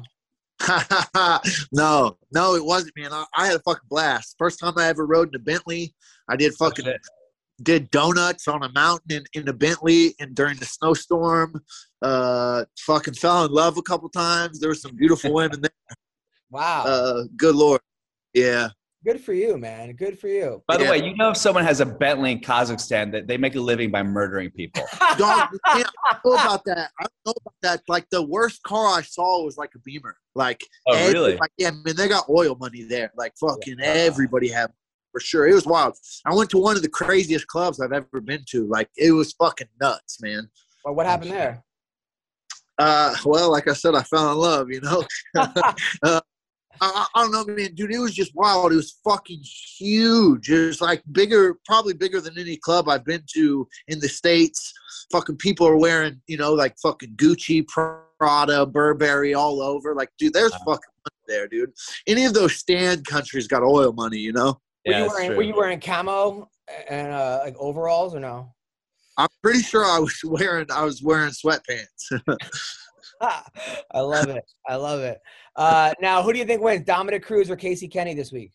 no, no, it wasn't, man. I, I had a fucking blast. First time I ever rode in a Bentley. I did fucking shit. did donuts on a mountain in, in a Bentley and during the snowstorm. Uh, fucking fell in love a couple times. There were some beautiful women there. Wow. Uh, good lord, yeah. Good for you, man. Good for you. By the Yeah. way, you know if someone has a Bentley in Kazakhstan that they make a living by murdering people. Dog, you can't- I don't know about that. I don't know about that. Like the worst car I saw was like a Beamer. Like, Oh, every- really? Like, yeah, man, they got oil money there. Like fucking Yeah. everybody had for sure. It was wild. I went to one of the craziest clubs I've ever been to. Like it was fucking nuts, man. Well, what happened there? Uh, well, like I said, I fell in love. You know. uh, I, I don't know, man, dude. It was just wild. It was fucking huge. It was like bigger, probably bigger than any club I've been to in the States. Fucking people are wearing, you know, like fucking Gucci, Prada, Burberry all over. Like, dude, there's Wow. fucking money there, dude. Any of those stand countries got oil money, you know. Were Yeah, you that's wearing true. Were you wearing camo and uh, like overalls or no? I'm pretty sure I was wearing, I was wearing sweatpants. I love it. I love it. Uh, now, who do you think wins, Dominic Cruz or Casey Kenny this week?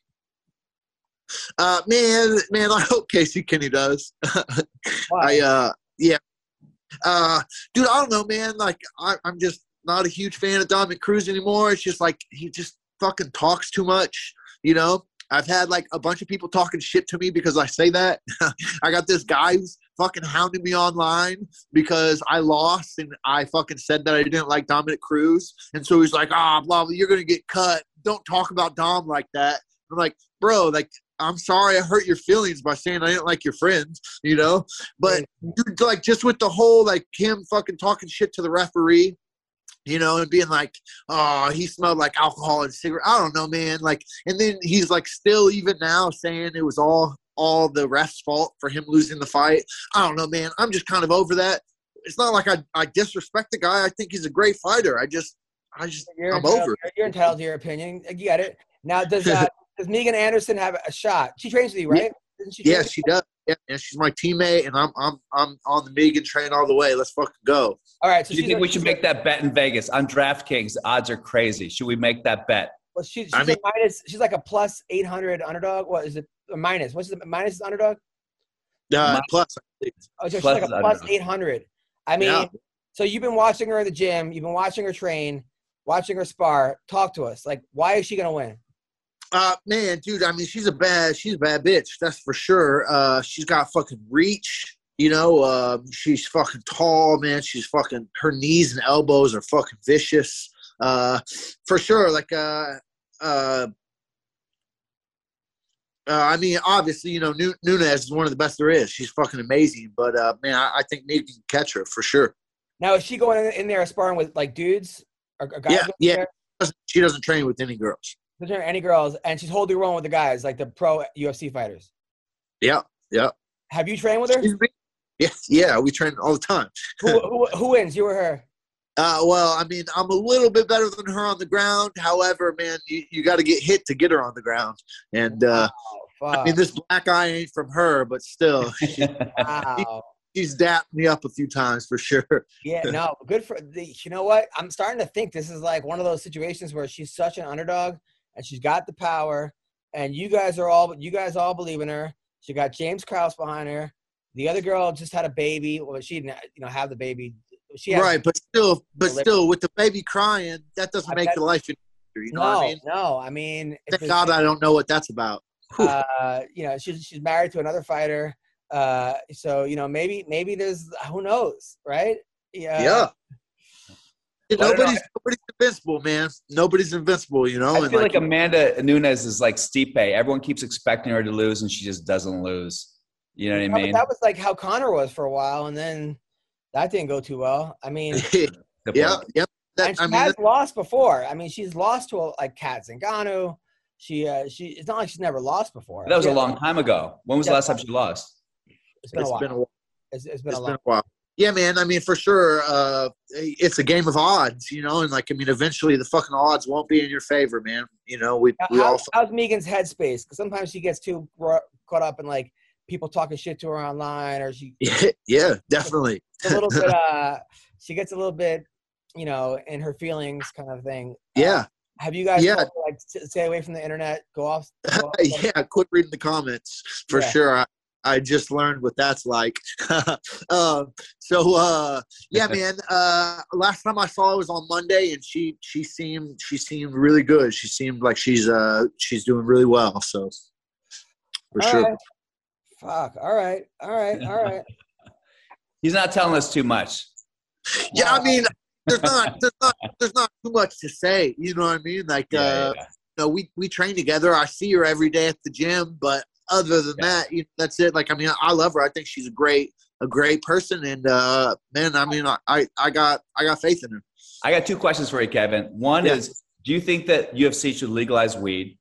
uh, man, man, I hope Casey Kenny does. Why? I uh yeah. Uh dude, I don't know, man. Like I, I'm just not a huge fan of Dominic Cruz anymore. It's just like he just fucking talks too much, you know? I've had like a bunch of people talking shit to me because I say that. I got this guy who's fucking hounding me online because I lost and I fucking said that I didn't like Dominic Cruz. And so he's like, ah, oh, blah, blah, you're going to get cut. Don't talk about Dom like that. I'm like, bro, like, I'm sorry I hurt your feelings by saying I didn't like your friends, you know? But dude, like just with the whole like him fucking talking shit to the referee, you know, and being like, oh, he smelled like alcohol and cigarette. I don't know, man. Like, and then he's like still even now saying it was all all the ref's fault for him losing the fight. I don't know, man. I'm just kind of over that. It's not like I, I disrespect the guy. I think he's a great fighter. I just, I just, You're I'm entitled, over it. You're, you're entitled to your opinion. You get it. Now, does uh, does Megan Anderson have a shot? She trains with you, right? Doesn't she Yeah, train? she does. Yeah, and she's my teammate, and I'm I'm I'm on the Megan train all the way. Let's fucking go. All right. So Do you she's think a- we should make that bet in Vegas on DraftKings? The odds are crazy. Should we make that bet? Well, she, she's I mean- a minus. She's like a plus eight hundred underdog. What is it? A minus. What's the minus is underdog? Uh, My- plus, Oh, so she's Plus like a is plus underdog. eight hundred. I mean, Yeah. so you've been watching her in the gym. You've been watching her train, watching her spar. Talk to us. Like, why is she gonna win? Uh, man, dude, I mean, she's a bad, she's a bad bitch. That's for sure. Uh, she's got fucking reach, you know, uh, she's fucking tall, man. She's fucking, her knees and elbows are fucking vicious. Uh, for sure. Like, uh, uh, uh, I mean, obviously, you know, Nu- Nunes is one of the best there is. She's fucking amazing. But, uh, man, I, I think Megan can catch her for sure. Now, is she going in, in there sparring with like dudes or, or guys? Yeah, in yeah. there? Doesn't- She doesn't train with any girls. Doesn't have any girls, and she's holding her own with the guys, like the pro U F C fighters. Yeah, yeah. Have you trained with her? Excuse me? Yeah, yeah, we train all the time. who, who, who wins, you or her? Uh, well, I mean, I'm a little bit better than her on the ground. However, man, you, you got to get hit to get her on the ground. And, uh, Oh, I fuck. mean, this black eye ain't from her, but still, she, Wow. she's dapped me up a few times for sure. Yeah, no, good for the. You know what? I'm starting to think this is like one of those situations where she's such an underdog, and she's got the power, and you guys are all, you guys all believe in her. She got James Krause behind her. The other girl just had a baby. Well, she didn't, you know, have the baby she has, right, but still, but Liberty. still, with the baby crying, that doesn't I make bet- your life any easier. You know no, what I mean? no. I mean, if Thank there's- God I don't know what that's about. uh, you know, she's she's married to another fighter. Uh, so you know, maybe maybe there's who knows, right? Yeah. Yeah. I don't Nobody's nobody's invincible, man. Nobody's invincible, you know. I and feel like, Amanda Nunes is like Stipe. Everyone keeps expecting her to lose, and she just doesn't lose. You know what I No, but mean? that was like how Connor was for a while, and then that didn't go too well. I mean, Good yeah, point. yep. That, and she I mean, has that- lost before. I mean, she's lost to like Kat Zingano. She uh, she. It's not like she's never lost before. That was She a has- long time ago. When was the Yeah. last time she lost? It's been a it's while. been a while. It's, it's been It's a been long. a while. Yeah, man. I mean, for sure, uh, it's a game of odds, you know. And like, I mean, eventually the fucking odds won't be in your favor, man. You know, we we How, all. how's Megan's headspace? Because sometimes she gets too ro- caught up in like people talking shit to her online, or she Yeah, definitely. a little bit. Uh, she gets a little bit, you know, in her feelings, kind of thing. Uh, Yeah, have you guys Yeah. learned to, like s- stay away from the internet? Go off. Go off yeah. Quit reading the comments for Yeah. sure. I, I just learned what that's like. um, so uh, yeah, man. Uh, last time I saw her was on Monday, and she she seemed she seemed really good. She seemed like she's uh she's doing really well. So for All sure. right. Fuck. All right. All right. All right. He's not telling us too much. Yeah, I mean, there's not there's not there's not too much to say. You know what I mean? Like, Yeah, uh, yeah. you know, we we train together. I see her every day at the gym, but other than Yeah. that, you know, that's it. Like, I mean, I love her. I think she's a great a great person, and uh, man, I mean, I I got I got faith in her. I got two questions for you, Kevin. One Yeah. is, do you think that U F C should legalize weed?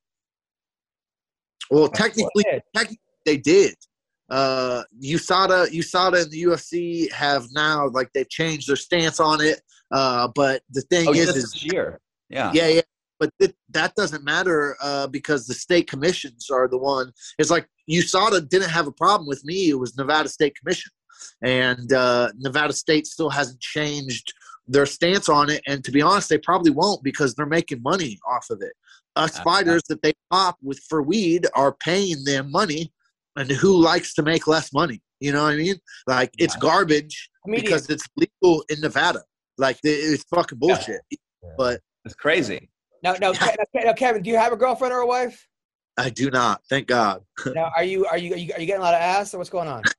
Well, technically, Go ahead. technically they did. Uh, U S A D A, U S A D A and the U F C have now, like, they've changed their stance on it. Uh, but the thing Oh, is, just is this year. Yeah. yeah, yeah. But th- that doesn't matter uh, because the state commissions are the one. It's like U S A D A didn't have a problem with me. It was Nevada State Commission. And uh, Nevada State still hasn't changed their stance on it. And to be honest, they probably won't because they're making money off of it. Us Uh-huh. fighters that they pop with for weed are paying them money. And who likes to make less money? You know what I mean? Like, it's Yeah. garbage Comedian. because it's legal in Nevada. Like, it's fucking bullshit. But It's crazy. Now, now, Ke- now, now, Kevin, do you have a girlfriend or a wife? I do not. Thank God. Now, are you are you are you, are you getting a lot of ass or what's going on?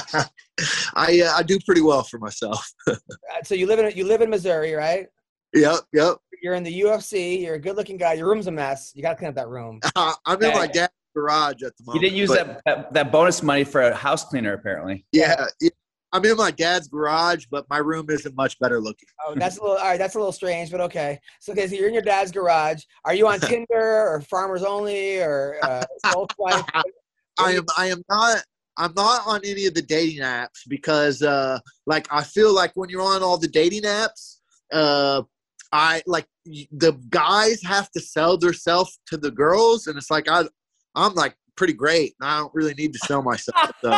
I uh, I do pretty well for myself. Uh, So you live in you live in Missouri, right? Yep, yep. You're in the U F C. You're a good-looking guy. Your room's a mess. You got to clean up that room. I'm in my dad's garage at the You moment. didn't use but- that, that that bonus money for a house cleaner, apparently. Yeah, yeah. I'm in my dad's garage, but my room isn't much better looking. Oh, that's a little all right. That's a little strange, but okay. So, okay, so you're in your dad's garage. Are you on Tinder or Farmers Only or uh, Soul Swipe? I am I am not I'm not on any of the dating apps because uh like I feel like when you're on all the dating apps, uh I like y- the guys have to sell themselves to the girls, and it's like I I'm like pretty great and I don't really need to sell myself. So.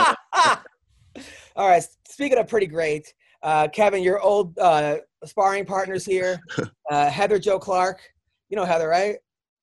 All right. Speaking of pretty great, uh, Kevin, your old uh, sparring partners here, uh, Heather Jo Clark. You know Heather, right?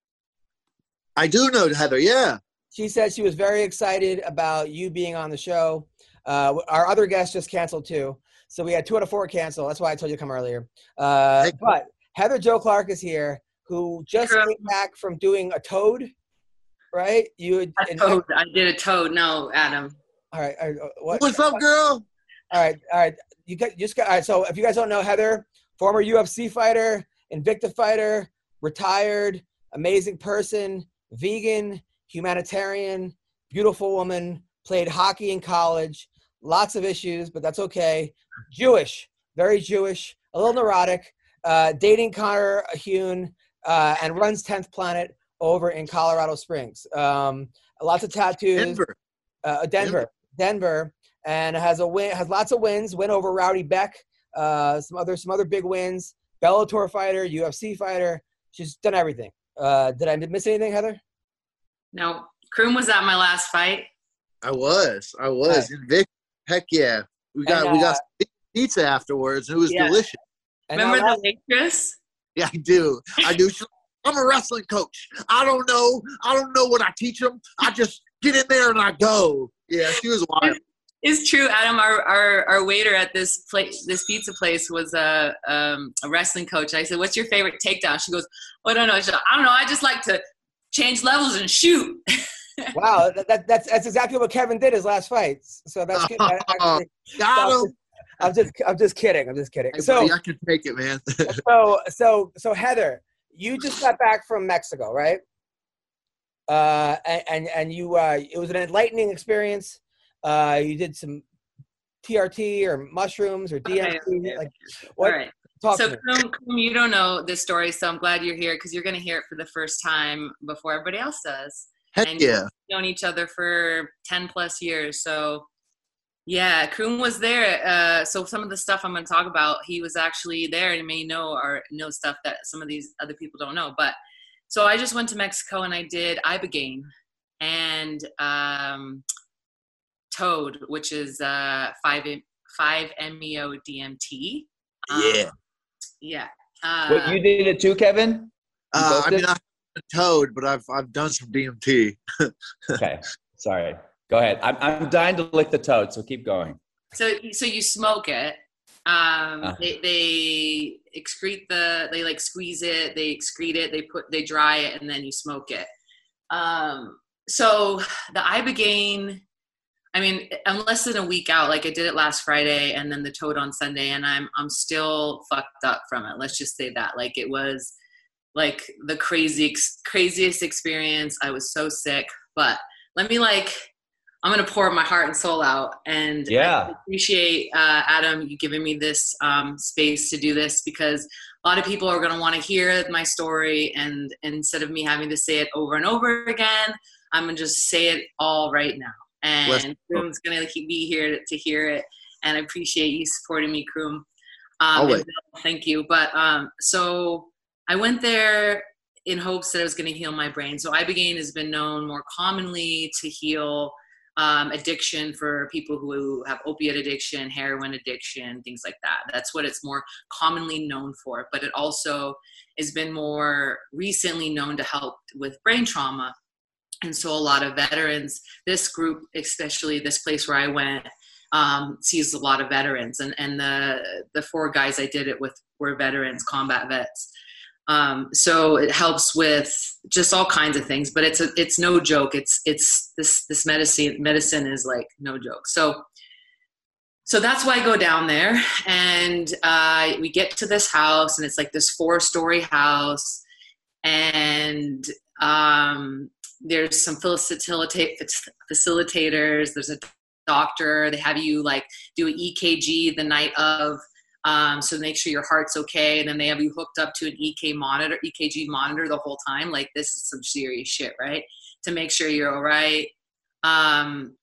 I do know Heather, yeah. She said she was very excited about you being on the show. Uh, our other guest just canceled too. So we had two out of four cancel. That's why I told you to come earlier. Uh, Hey. but Heather Jo Clark is here, who just True. came back from doing a toad, right? You had, A and- toad. I did a toad. No, Adam. all right. All right, uh, what, What's up, girl? All right, all right. You got you just got all right. So if you guys don't know Heather, former U F C fighter, Invicta fighter, retired, amazing person, vegan, humanitarian, beautiful woman, played hockey in college, lots of issues, but that's okay. Jewish, very Jewish, a little neurotic, uh, dating Connor Hune, uh, and runs tenth Planet over in Colorado Springs. Um, lots of tattoos. Denver. Uh, Denver, Denver, and has a win. Has lots of wins. Win over Rowdy Beck. Uh, some other some other big wins. Bellator fighter, U F C fighter. She's done everything. Uh, did I miss anything, Heather? No, Kroom was at my last fight. I was. I was. In Vic, heck yeah. We got And, we got uh, some pizza afterwards. It was Yeah. delicious. And Remember now the waitress? Yeah, I do. I do. She's like, I'm a wrestling coach. I don't know. I don't know what I teach them. I just get in there and I go. Yeah, she was wild. It's true, Adam. Our, our our waiter at this place, this pizza place, was a um, a wrestling coach. I said, "What's your favorite takedown?" She goes, "Oh, I don't know." She goes, "I don't know. I just like to change levels and shoot." Wow, that, that, that's that's exactly what Kevin did his last fight. So that's good. That actually, Got him. I'm just I'm just kidding. I'm just kidding. Hey, So buddy, I can take it, man. so so so Heather, you just got back from Mexico, right? Uh, and and, and you uh, it was an enlightening experience. Uh, you did some T R T or mushrooms or D M T. Okay, okay, like, okay. what? All right. Talk So, to me. Krum, Krum, you don't know this story, so I'm glad you're here because you're going to hear it for the first time before everybody else does. Heck and yeah. we've known each other for ten plus years. So, yeah, Krum was there. Uh, so some of the stuff I'm going to talk about, he was actually there and may know or know stuff that some of these other people don't know. But so I just went to Mexico and I did Ibogaine and um, Toad, which is uh, five M E O D M T. Um, Yeah. Yeah. Uh, What, you did it too, Kevin? You Uh, both I did? mean, I haven't toad, but I've I've done some D M T. Okay, sorry. Go ahead. I'm I'm dying to lick the toad, so keep going. So, so you smoke it. Um, Uh. they, they excrete the, they like squeeze it, they excrete it, they put, they dry it, and then you smoke it. Um, so the Ibogaine, I mean, I'm less than a week out. Like I did it last Friday, and then the Toad on Sunday, and I'm I'm still fucked up from it. Let's just say that. Like it was like the crazy craziest experience. I was so sick, but let me like. I'm going to pour my heart and soul out. And Yeah. I appreciate, uh, Adam, you giving me this um, space to do this because a lot of people are going to want to hear my story. And instead of me having to say it over and over again, I'm going to just say it all right now. And Kroom's going to be here to, to hear it. And I appreciate you supporting me, Kroom. Um, Always. and thank you. But um, so I went there in hopes that I was going to heal my brain. So Ibogaine has been known more commonly to heal Um, addiction for people who have opiate addiction, heroin addiction, things like that. That's what it's more commonly known for. But it also has been more recently known to help with brain trauma. And so a lot of veterans, this group, especially this place where I went, um, sees a lot of veterans. And, and the, the four guys I did it with were veterans, combat vets. Um, so it helps with just all kinds of things, but it's a, it's no joke. It's, it's this, this medicine, medicine is like no joke. So, so that's why I go down there and, uh, we get to this house and it's like this four story house and, um, there's some facilitate facilitators. There's a doctor. They have you like do an E K G the night of, Um, so make sure your heart's okay. And then they have you hooked up to an E K monitor, E K G monitor the whole time. Like this is some serious shit, right? To make sure you're all right. Um,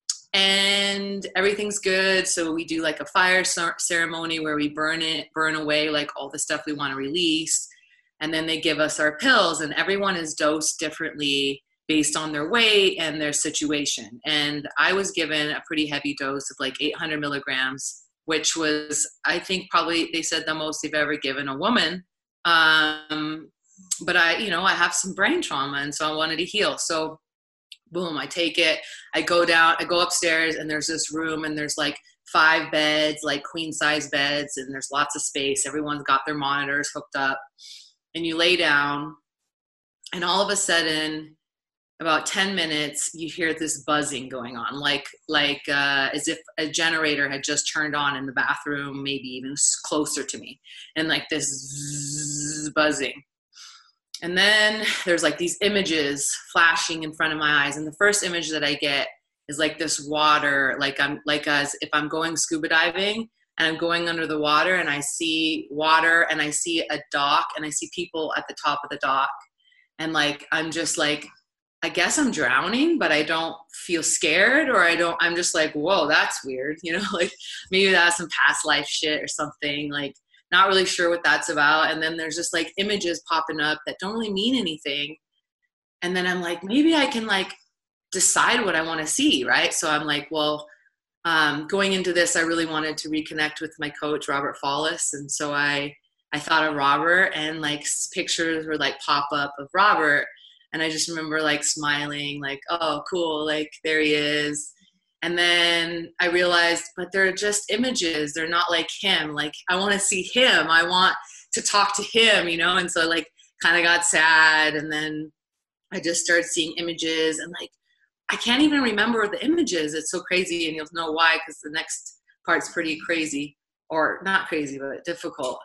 and everything's good. So we do like a fire ceremony where we burn it, burn away like all the stuff we want to release. And then they give us our pills and everyone is dosed differently based on their weight and their situation. And I was given a pretty heavy dose of like eight hundred milligrams, which was, I think probably they said the most they've ever given a woman. Um, but I, you know, I have some brain trauma and so I wanted to heal. So boom, I take it, I go down, I go upstairs and there's this room and there's like five beds, like queen size beds, and there's lots of space. Everyone's got their monitors hooked up and you lay down and all of a sudden, about ten minutes, you hear this buzzing going on, like like uh, as if a generator had just turned on in the bathroom, maybe even closer to me, and like this zzz, buzzing. And then there's like these images flashing in front of my eyes, and the first image that I get is like this water, like I'm like as if I'm going scuba diving, and I'm going under the water, and I see water, and I see a dock, and I see people at the top of the dock, and like I'm just like. I guess I'm drowning, but I don't feel scared or I don't, I'm just like, whoa, that's weird. You know, like maybe that's some past life shit or something, like not really sure what that's about. And then there's just like images popping up that don't really mean anything. And then I'm like, maybe I can like decide what I want to see. Right. So I'm like, well, um, going into this, I really wanted to reconnect with my coach, Robert Follis. And so I, I thought of Robert and like pictures were like pop up of Robert. And I just remember like smiling, like, oh, cool, like there he is. And then I realized, but they're just images. They're not like him. Like, I want to see him. I want to talk to him, you know? And so like kind of got sad. And then I just started seeing images and like, I can't even remember the images. It's so crazy. And you'll know why, because the next part's pretty crazy, or not crazy, but difficult.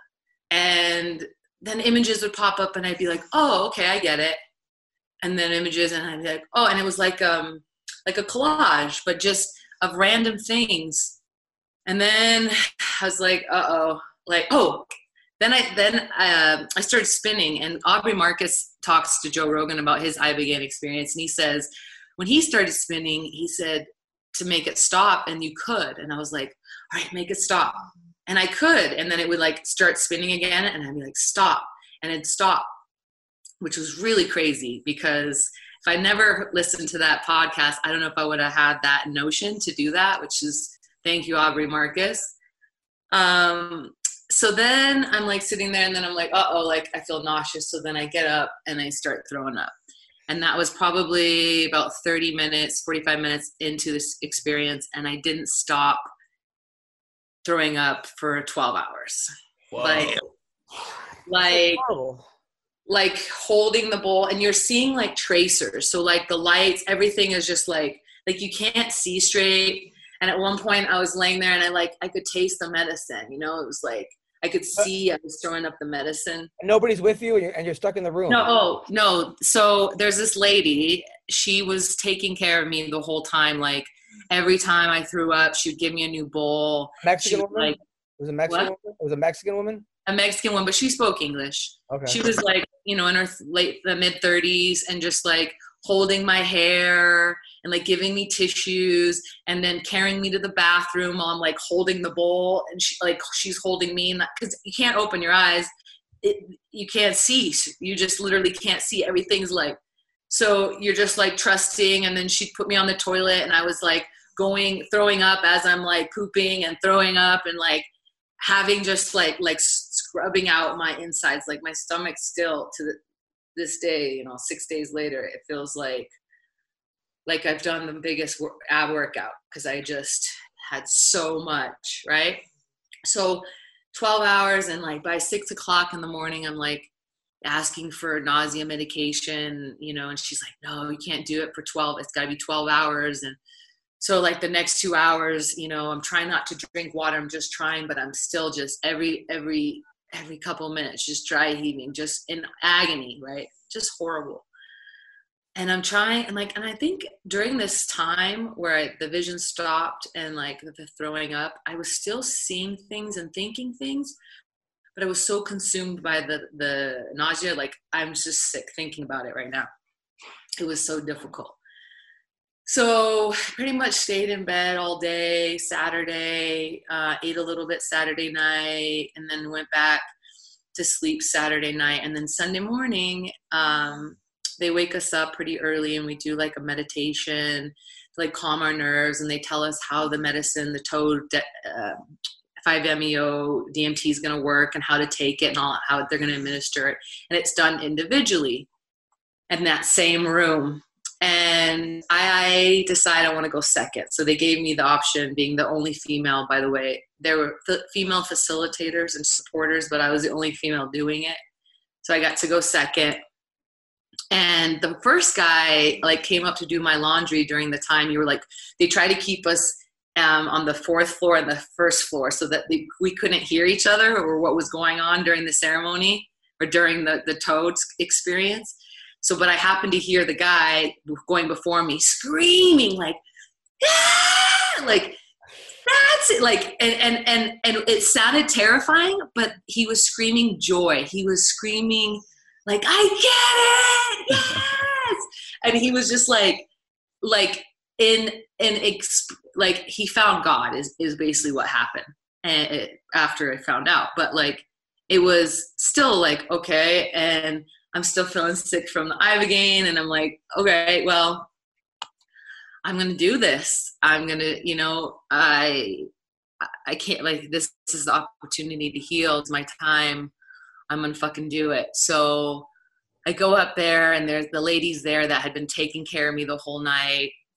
And then images would pop up and I'd be like, oh, okay, I get it. And then images and I'd be like, oh, and it was like, um, like a collage, but just of random things. And then I was like, uh-oh, like, oh, then I, then uh, I started spinning, and Aubrey Marcus talks to Joe Rogan about his Ibogaine experience. And he says, when he started spinning, he said to make it stop, and you could. And I was like, all right, make it stop. And I could. And then it would like start spinning again. And I'd be like, stop. And it'd stop, which was really crazy, because if I never listened to that podcast, I don't know if I would have had that notion to do that, which is, thank you, Aubrey Marcus. Um, so then I'm like sitting there, and then I'm like, uh-oh, like I feel nauseous. So then I get up and I start throwing up. And that was probably about thirty minutes, forty-five minutes into this experience. And I didn't stop throwing up for twelve hours. Whoa. Like, like, like holding the bowl, and you're seeing like tracers. So like the lights, everything is just like, like you can't see straight. And at one point I was laying there and I like, I could taste the medicine, you know, it was like, I could see I was throwing up the medicine. Nobody's with you, and you're, and you're stuck in the room. No, oh, no. So there's this lady, she was taking care of me the whole time. Like every time I threw up, she'd give me a new bowl. Mexican would, woman? Like, it was a Mexican what? woman? It was a Mexican woman? A Mexican woman, but she spoke English. Okay. She was like, you know, in her late, the mid thirties, and just like holding my hair and like giving me tissues, and then carrying me to the bathroom while I'm like holding the bowl, and she like she's holding me, because you can't open your eyes, it, you can't see, you just literally can't see. Everything's like, so you're just like trusting. And then she'd put me on the toilet, and I was like going throwing up as I'm like pooping and throwing up, and like having just like like scrubbing out my insides, like my stomach still to the, this day, you know, six days later, it feels like like I've done the biggest work, ab workout, because I just had so much, right? So twelve hours, and like by six o'clock in the morning, I'm like asking for nausea medication, you know, and she's like, no, you can't do it for twelve. It's got to be twelve hours. And so like the next two hours, you know, I'm trying not to drink water. I'm just trying, but I'm still just every, every, every couple of minutes, just dry heaving, just in agony, right? Just horrible. And I'm trying, and like, and I think during this time where I, the vision stopped and like the throwing up, I was still seeing things and thinking things, but I was so consumed by the, the nausea. Like I'm just sick thinking about it right now. It was so difficult. So pretty much stayed in bed all day Saturday, uh, ate a little bit Saturday night, and then went back to sleep Saturday night. And then Sunday morning, um, they wake us up pretty early, and we do like a meditation to like calm our nerves. And they tell us how the medicine, the toad, uh, five M E O D M T is going to work, and how to take it, and all, how they're going to administer it. And it's done individually in that same room. And I decide I want to go second. So they gave me the option, being the only female, by the way. There were f- female facilitators and supporters, but I was the only female doing it. So I got to go second. And the first guy like came up to do my laundry during the time. You were like, they try to keep us um, on the fourth floor and the first floor, so that we, we couldn't hear each other or what was going on during the ceremony or during the, the toads experience. So, but I happened to hear the guy going before me screaming like, ah! Like, that's it. Like, and, and, and, and it sounded terrifying, but he was screaming joy. He was screaming like, I get it. Yes. And he was just like, like in, in, exp- like he found God is, is basically what happened. And it, after I found out, but like, it was still like, okay. And I'm still feeling sick from the Ibogaine, and I'm like, okay, well, I'm going to do this. I'm going to, you know, I, I can't, like, this, this is the opportunity to heal. It's my time. I'm going to fucking do it. So I go up there, and there's the ladies there that had been taking care of me the whole night.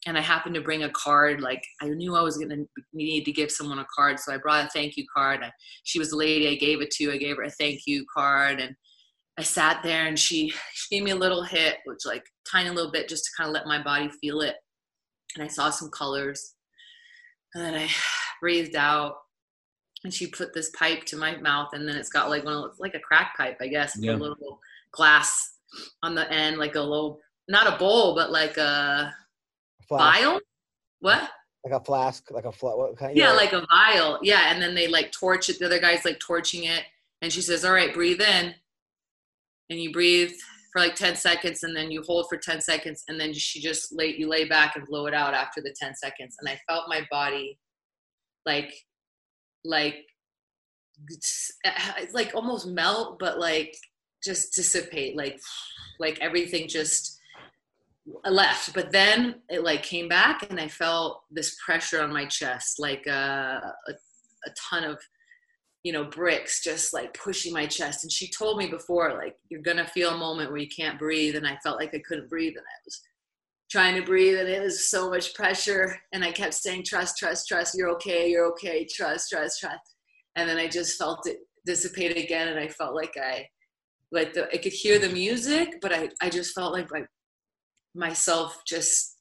and I happened to bring a card. Like I knew I was going to need to give someone a card. So I brought a thank you card. I, she was the lady I gave it to. I gave her a thank you card, and I sat there, and she, she gave me a little hit, which like tiny little bit, just to kind of let my body feel it. And I saw some colors, and then I breathed out, and she put this pipe to my mouth, and then it's got like one of like a crack pipe, I guess, Yeah. a little glass on the end, like a little, not a bowl, but like a Flask. vial. What? Like a flask, like a fl- what kind? Yeah, like a vial. Yeah, and then they like torch it. The other guy's like torching it, and she says, "All right, breathe in," and you breathe for like ten seconds, and then you hold for ten seconds, and then she just lay you lay back and blow it out after the ten seconds. And I felt my body like like it's like almost melt, but like just dissipate, like like everything just left. But then it like came back, and I felt this pressure on my chest, like a, a, a ton of, you know, bricks just like pushing my chest. And she told me before, like, you're going to feel a moment where you can't breathe. And I felt like I couldn't breathe, and I was trying to breathe, and it was so much pressure. And I kept saying, trust, trust, trust, you're okay, you're okay, trust, trust, trust. And then I just felt it dissipate again. And I felt like I, like the, I could hear the music, but I, I just felt like my, myself just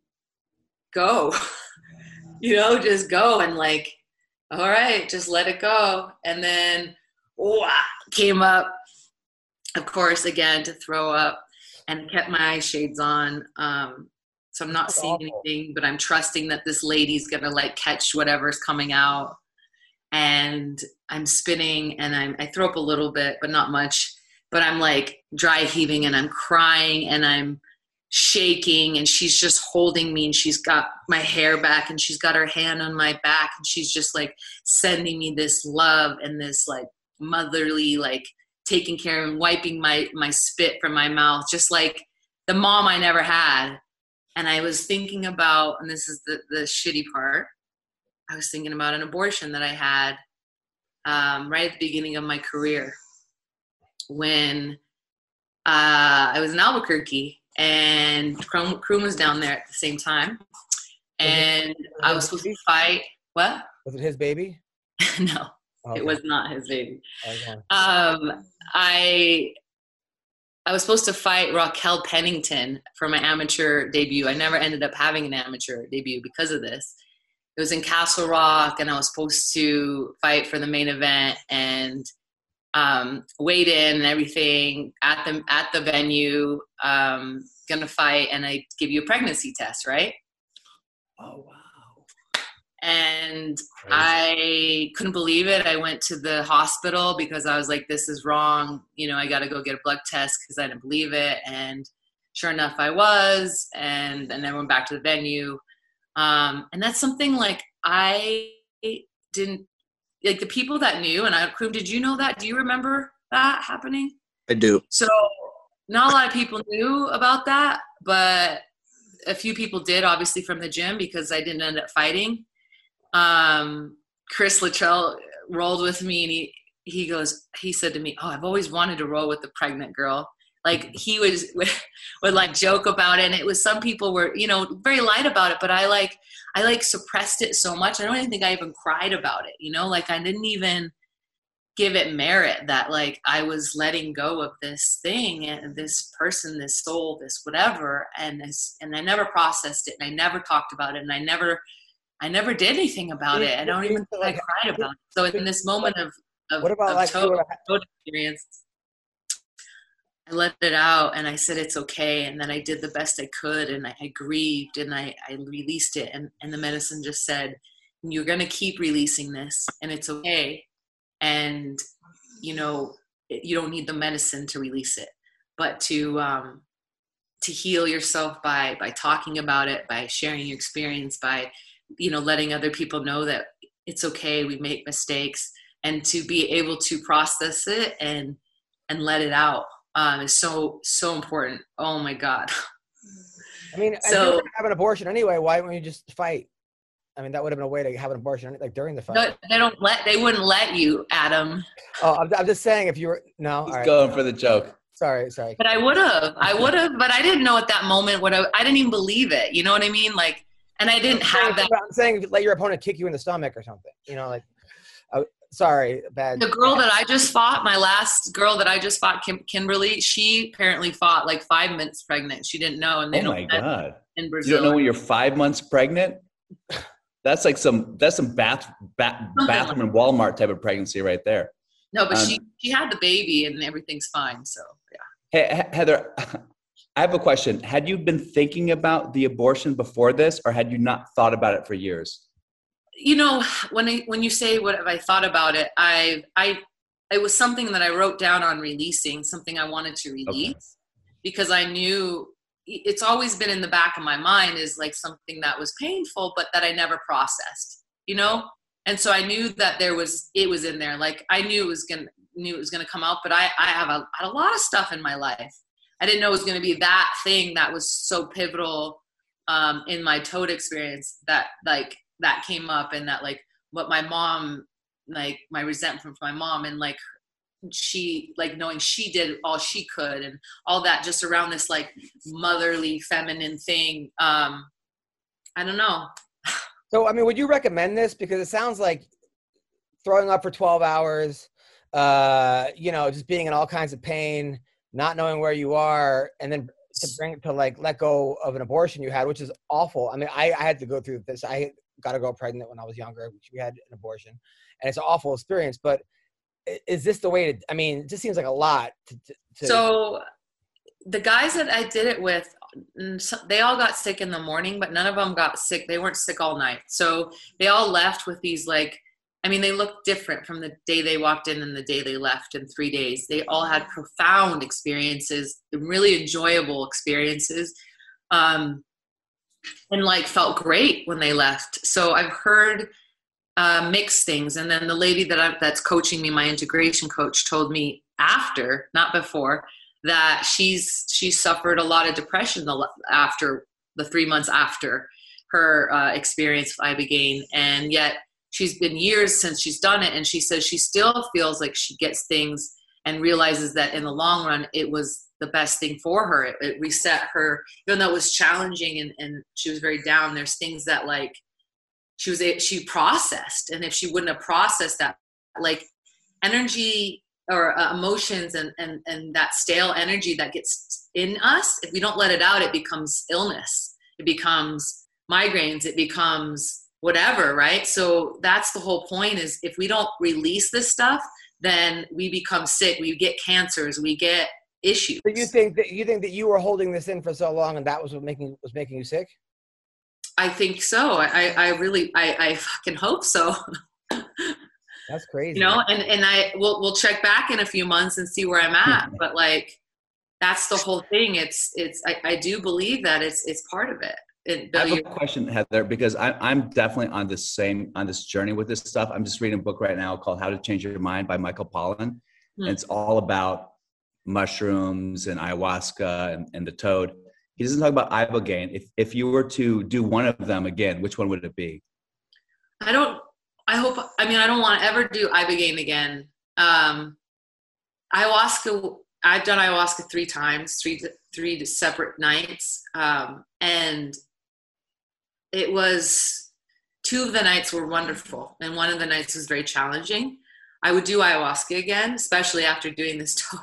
go, you know, just go, and like, all right, just let it go. And then wah, came up, of course, again to throw up, and kept my eye shades on. Um, so I'm not That's seeing awful. anything, but I'm trusting that this lady's gonna like catch whatever's coming out. And I'm spinning, and I'm, I throw up a little bit, but not much. But I'm like dry heaving, and I'm crying, and I'm shaking, and she's just holding me, and she's got my hair back, and she's got her hand on my back, and she's just like sending me this love and this like motherly, like taking care of and wiping my my spit from my mouth, just like the mom I never had. And I was thinking about, and this is the the shitty part, I was thinking about an abortion that I had um, right at the beginning of my career, when uh, I was in Albuquerque, and Kroom, Kroom was down there at the same time, and I was supposed to fight. What? Was it his baby? No, Okay. it was not his baby. Okay. Um, I I was supposed to fight Raquel Pennington for my amateur debut. I never ended up having an amateur debut because of this. It was in Castle Rock, and I was supposed to fight for the main event, and um, weighed in and everything at the at the venue. Um, gonna fight, and I give you a pregnancy test, right? Oh, wow. And Crazy. I couldn't believe it. I went to the hospital because I was like, this is wrong. You know, I got to go get a blood test because I didn't believe it. And sure enough, I was. And, and then went back to the venue. Um, and that's something like I didn't, like the people that knew, and I, Kroom, did you know that? Do you remember that happening? I do. So not a lot of people knew about that, but a few people did, obviously from the gym, because I didn't end up fighting. Um, Chris Luttrell rolled with me, and he, he goes, he said to me, oh, I've always wanted to roll with the pregnant girl. Like he was, would, would like joke about it. And it was, some people were, you know, very light about it, but I like, I like suppressed it so much. I don't even think I even cried about it, you know, like I didn't even give it merit that like I was letting go of this thing and this person, this soul, this whatever. And this, and I never processed it, and I never talked about it. And I never, I never did anything about it. I don't even think I cried about it. So in this moment of, of, What about of like total, you were- total experience, I let it out, and I said, it's okay. And then I did the best I could, and I, I grieved, and I, I released it. And, and the medicine just said, you're going to keep releasing this, and it's okay. And, you know, you don't need the medicine to release it, but to, um, to heal yourself by, by talking about it, by sharing your experience, by, you know, letting other people know that it's okay. We make mistakes, and to be able to process it and, and let it out. Um, is so, so important. Oh my God. I mean, so, if you were gonna have an abortion anyway, why wouldn't you just fight? I mean, that would have been a way to have an abortion, like during the fight. No, they don't let, they wouldn't let you, Adam. Oh, I'm, I'm just saying, if you were, no. He's all right. going for the joke. Sorry, sorry. But I would have, I would have, but I didn't know at that moment what I, I didn't even believe it. You know what I mean? Like, and I didn't have that. I'm saying let your opponent kick you in the stomach or something. You know, like, uh, sorry, bad. The girl that I just fought, my last girl that I just fought, Kim, Kimberly, she apparently fought like five months pregnant. She didn't know. And they oh don't my God. In Brazil. You don't know when you're five months pregnant? That's like some, that's some bath, bath bathroom and Walmart type of pregnancy right there. No, but um, she, she had the baby and everything's fine. So, yeah. Hey, Heather, I have a question. Had you been thinking about the abortion before this, or had you not thought about it for years? You know, when I, when you say what have I thought about it, I, I, it was something that I wrote down on releasing, something I wanted to release okay. because I knew it's always been in the back of my mind is like something that was painful, but that I never processed, you know? And so I knew that there was, it was in there. Like I knew it was going to, knew it was going to come out, but I, I have a, had a lot of stuff in my life. I didn't know it was going to be that thing that was so pivotal um, in my Toad experience that like, that came up and that like what my mom, like my resentment from my mom and like she like knowing she did all she could and all that just around this like motherly feminine thing. Um, I don't know. So, I mean, would you recommend this? Because it sounds like throwing up for twelve hours, uh, you know, just being in all kinds of pain, not knowing where you are, and then to bring it to like let go of an abortion you had, which is awful. I mean, I, I had to go through this. I got a girl pregnant when I was younger. We had an abortion, and it's an awful experience. But is this the way to, I mean, it just seems like a lot. To, to, so the guys that I did it with, they all got sick in the morning, but none of them got sick. They weren't sick all night. So they all left with these like, I mean, they looked different from the day they walked in and the day they left in three days. They all had profound experiences, really enjoyable experiences, um, and like felt great when they left. So I've heard uh, mixed things. And then the lady that I, that's coaching me, my integration coach, told me after, not before, that she's she suffered a lot of depression after the three months after her uh, experience with Ibogaine, and yet she's been years since she's done it, and she says she still feels like she gets things and realizes that in the long run it was the best thing for her. It, it reset her, even though it was challenging and, and she was very down. There's things that like she was she processed, and if she wouldn't have processed that, like energy or uh, emotions and, and, and that stale energy that gets in us, if we don't let it out, it becomes illness. It becomes migraines. It becomes whatever, right? So that's the whole point is if we don't release this stuff, then we become sick. We get cancers. We get issues. So you think that you think that you were holding this in for so long and that was what making was making you sick? I think so. I, I really, I, I fucking hope so. That's crazy. You know, and, and I we'll we'll check back in a few months and see where I'm at. But like, that's the whole thing. It's it's I, I do believe that it's it's part of it. it I have a question, Heather, because I, I'm definitely on this same on this journey with this stuff. I'm just reading a book right now called How to Change Your Mind by Michael Pollan. Hmm. And it's all about mushrooms and ayahuasca and, and the toad. He doesn't talk about Ibogaine. If if you were to do one of them again, which one would it be? I don't. I hope, I mean, I don't want to ever do Ibogaine again. Um, ayahuasca, I've done ayahuasca three times, three, three separate nights. Um, and it was, two of the nights were wonderful. And one of the nights was very challenging. I would do ayahuasca again, especially after doing this toad.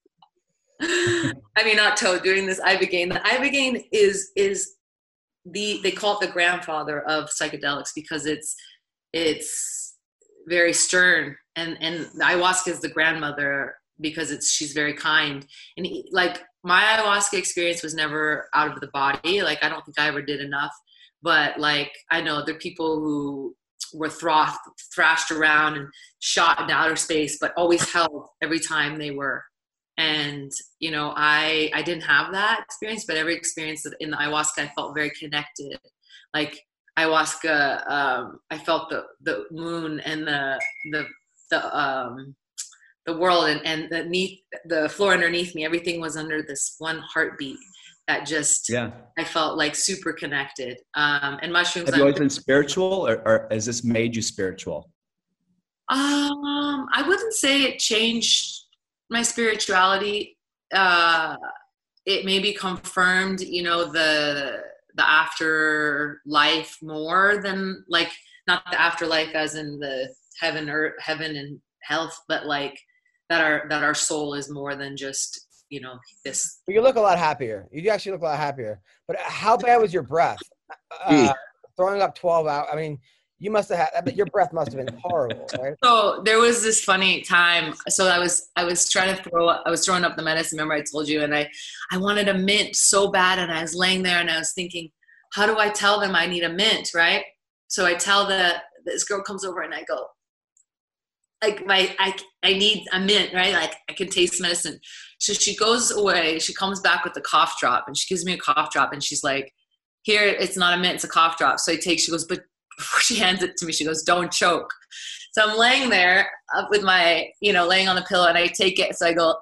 I mean, not toad, doing this Ibogaine. The Ibogaine is, is the, they call it the grandfather of psychedelics because it's, it's very stern, and and the ayahuasca is the grandmother because it's she's very kind. And he, like my ayahuasca experience was never out of the body. Like I don't think I ever did enough, but like I know there are people who were throth, thrashed around and shot in outer space, but always held every time they were. And you know, I I didn't have that experience, but every experience in the ayahuasca, I felt very connected. Like ayahuasca, um, I felt the, the moon and the the the um, the world and and the neath, the floor underneath me. Everything was under this one heartbeat that just yeah. I felt like super connected. Um, and mushrooms. Have you always been spiritual, or, or has this made you spiritual? Um, I wouldn't say it changed my spirituality. uh, it maybe confirmed, you know, the the afterlife more than like not the afterlife as in the heaven or heaven and health, but like that our that our soul is more than just, you know, this. You look a lot happier. You actually look a lot happier. But how bad was your breath? Uh, throwing up twelve hours. I mean, you must have had. I mean, your breath must have been horrible, right? So there was this funny time. So I was I was trying to throw. I was throwing up the medicine. Remember I told you, and I I wanted a mint so bad, and I was laying there, and I was thinking, how do I tell them I need a mint, right? So I tell the this girl comes over, and I go, like my I I need a mint, right? Like I can taste medicine. So she goes away. She comes back with the cough drop, and she gives me a cough drop, and she's like, "Here, it's not a mint, it's a cough drop." So I take. She goes, but before she hands it to me, she goes, "Don't choke." So I'm laying there up with my, you know, laying on the pillow, and I take it. So I go,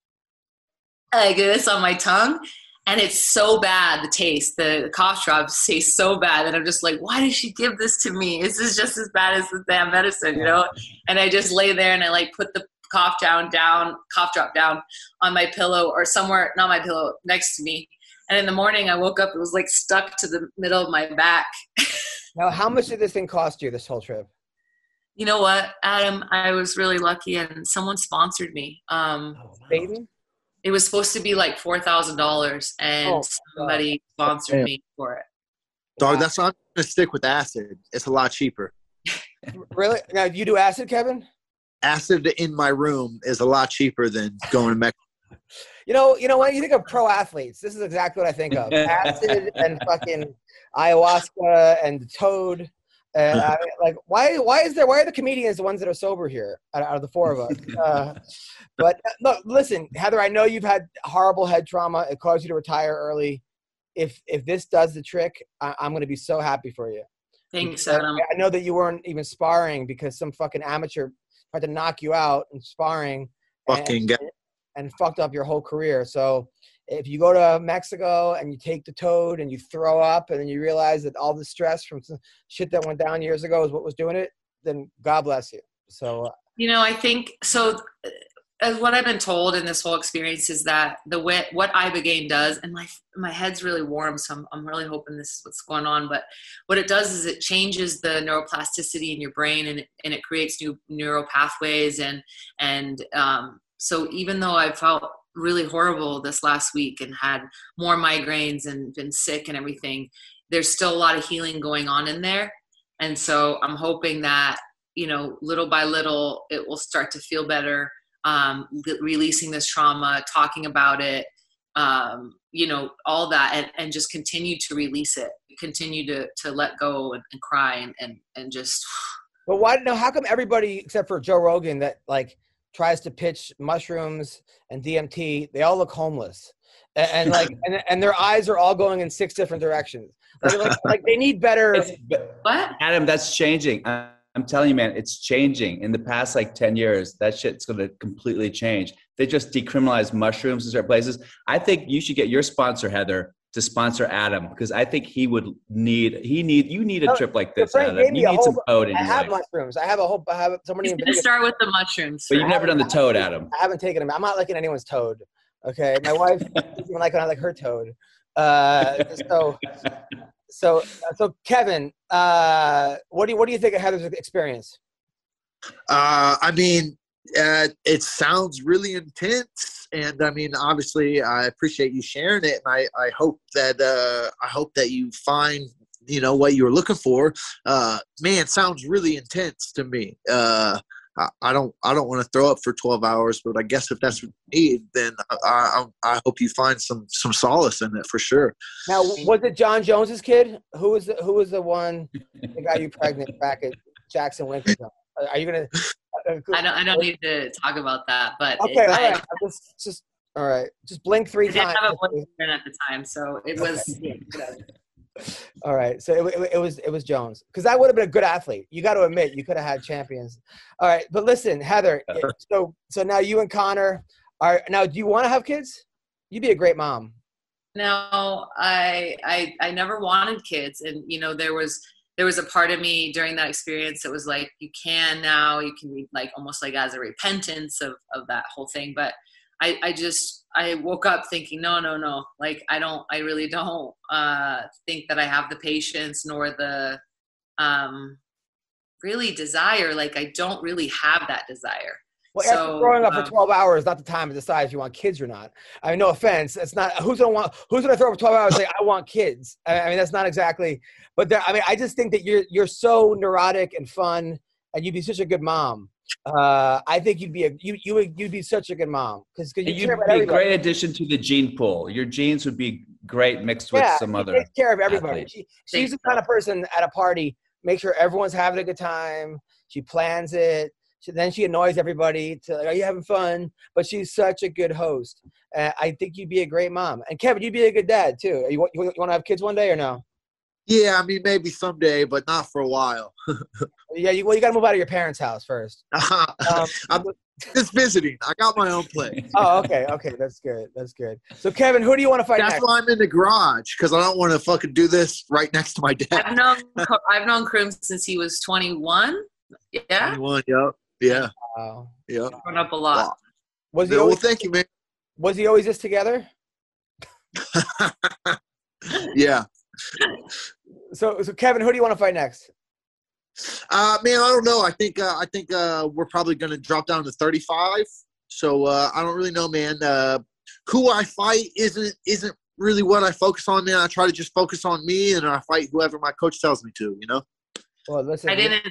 I get this on my tongue, and it's so bad. The taste, the cough drops taste so bad that I'm just like, why did she give this to me? This is just as bad as the damn medicine, you know? And I just lay there and I like put the cough down, down, cough drop down on my pillow or somewhere, not my pillow, next to me. And in the morning I woke up, it was like stuck to the middle of my back. Now, how much did this thing cost you, this whole trip? You know what, Adam, I was really lucky and someone sponsored me. Um, oh, Baden? It was supposed to be like four thousand dollars and oh, somebody sponsored me for it. Dog, that's not going to stick with acid. It's a lot cheaper. Really? Now, you do acid, Kevin? Acid in my room is a lot cheaper than going to Mexico. You know, you know when you think of pro athletes, this is exactly what I think of. Acid and fucking ayahuasca and toad. And I, like, why? Why is there? Why are the comedians the ones that are sober here out, out of the four of us? Uh, but look, listen, Heather. I know you've had horrible head trauma. It caused you to retire early. If if this does the trick, I, I'm going to be so happy for you. Thanks, because Adam. I know that you weren't even sparring because some fucking amateur tried to knock you out in sparring. Fucking and, and fucked up your whole career. So if you go to Mexico and you take the toad and you throw up and then you realize that all the stress from some shit that went down years ago is what was doing it, then God bless you. So, you know, I think so. As what I've been told in this whole experience is that the way, what Ibogaine does, and my my head's really warm, so I'm I'm really hoping this is what's going on. But what it does is it changes the neuroplasticity in your brain, and it, and it creates new neural pathways. And and um, so even though I felt really horrible this last week and had more migraines and been sick and everything, there's still a lot of healing going on in there. And so I'm hoping that, you know, little by little, it will start to feel better. Um, releasing this trauma, talking about it, um, you know, all that, and, and just continue to release it, continue to, to let go and, and cry and, and, and just. But why, no, how come everybody except for Joe Rogan that like tries to pitch mushrooms and D M T, they all look homeless and, and like, and, and their eyes are all going in six different directions. Like, like, like they need better. What? Adam, that's changing. I'm telling you, man, it's changing. In the past, like ten years, that shit's going to completely change. They just decriminalized mushrooms in certain places. I think you should get your sponsor, Heather, to sponsor Adam, because I think he would need, he need, you need a No, trip like this, Frank Adam. gave me You a need whole- some toad in I your have life. mushrooms. I have a whole, I have somebody He's in gonna Vegas. start with the mushrooms. But you've never done the toad, Adam. I haven't taken them. I'm not liking anyone's toad. Okay. My wife doesn't even like when I like her toad. Uh, so, so, so Kevin, uh, what do you, what do you think of Heather's experience? Uh, I mean, uh, it sounds really intense, and I mean, obviously, I appreciate you sharing it, and I, I hope that uh, I hope that you find, you know, what you were looking for. Uh, man, it sounds really intense to me. Uh, I, I don't I don't want to throw up for twelve hours, but I guess if that's what you need, then I, I I hope you find some some solace in it for sure. Now, was it John Jones's kid? Who was the, who was the one that got you pregnant back at Jackson Winkleton? Are you gonna? Uh, I don't. I don't need to talk about that. But Okay, it, all I, right. I'm just, just all right. Just blink three I didn't times. have a boyfriend at the time, so it was. Okay. Yeah, All right. So it, it, it was it was Jones, because that would have been a good athlete. You got to admit, you could have had champions. All right, but listen, Heather. So so now you and Connor are now. Do you want to have kids? You'd be a great mom. No, I, I I never wanted kids, and you know there was there was a part of me during that experience that was like, you can now, you can be like almost like as a repentance of of that whole thing. But I, I just, I woke up thinking, no, no, no. Like, I don't, I really don't uh, think that I have the patience nor the um, really desire. Like, I don't really have that desire. Well, so, after growing up um, for twelve hours, not the time to decide if you want kids or not. I mean, no offense. It's not, who's going to want, who's going to throw up for twelve hours and say, I want kids? I, I mean, that's not exactly, but there, I mean, I just think that you're, you're so neurotic and fun and you'd be such a good mom. Uh, I think you'd be a, you, you would, you'd be such a good mom. Cause, cause you You'd care about be a everybody. great addition to the gene pool. Your genes would be great mixed with Yeah, some she other. takes care of everybody. athlete. She, she's the kind of person at a party, make sure everyone's having a good time. She plans it. She, then she annoys everybody to like, are you having fun? But she's such a good host. Uh, I think you'd be a great mom. And Kevin, you'd be a good dad too. You, you, you want to have kids one day or no? Yeah, I mean, maybe someday, but not for a while. Yeah, you, well, you got to move out of your parents' house first. Um, I'm just visiting. I got my own place. oh, okay, okay, that's good, that's good. So, Kevin, who do you want to fight That's next? why I'm in the garage, because I don't want to fucking do this right next to my dad. I've known, I've known Krum since he was twenty-one. Yeah. twenty-one, yep, yeah, Wow. yep. Grown up a lot. Wow. Was he Well, always, thank you, man. was he always this together? Yeah. So, so Kevin, who do you want to fight next? Uh, man, I don't know. I think uh, I think uh, we're probably going to drop down to thirty-five. So uh, I don't really know, man. Uh, who I fight isn't isn't really what I focus on, man. I try to just focus on me, and I fight whoever my coach tells me to. You know. Well, listen, I didn't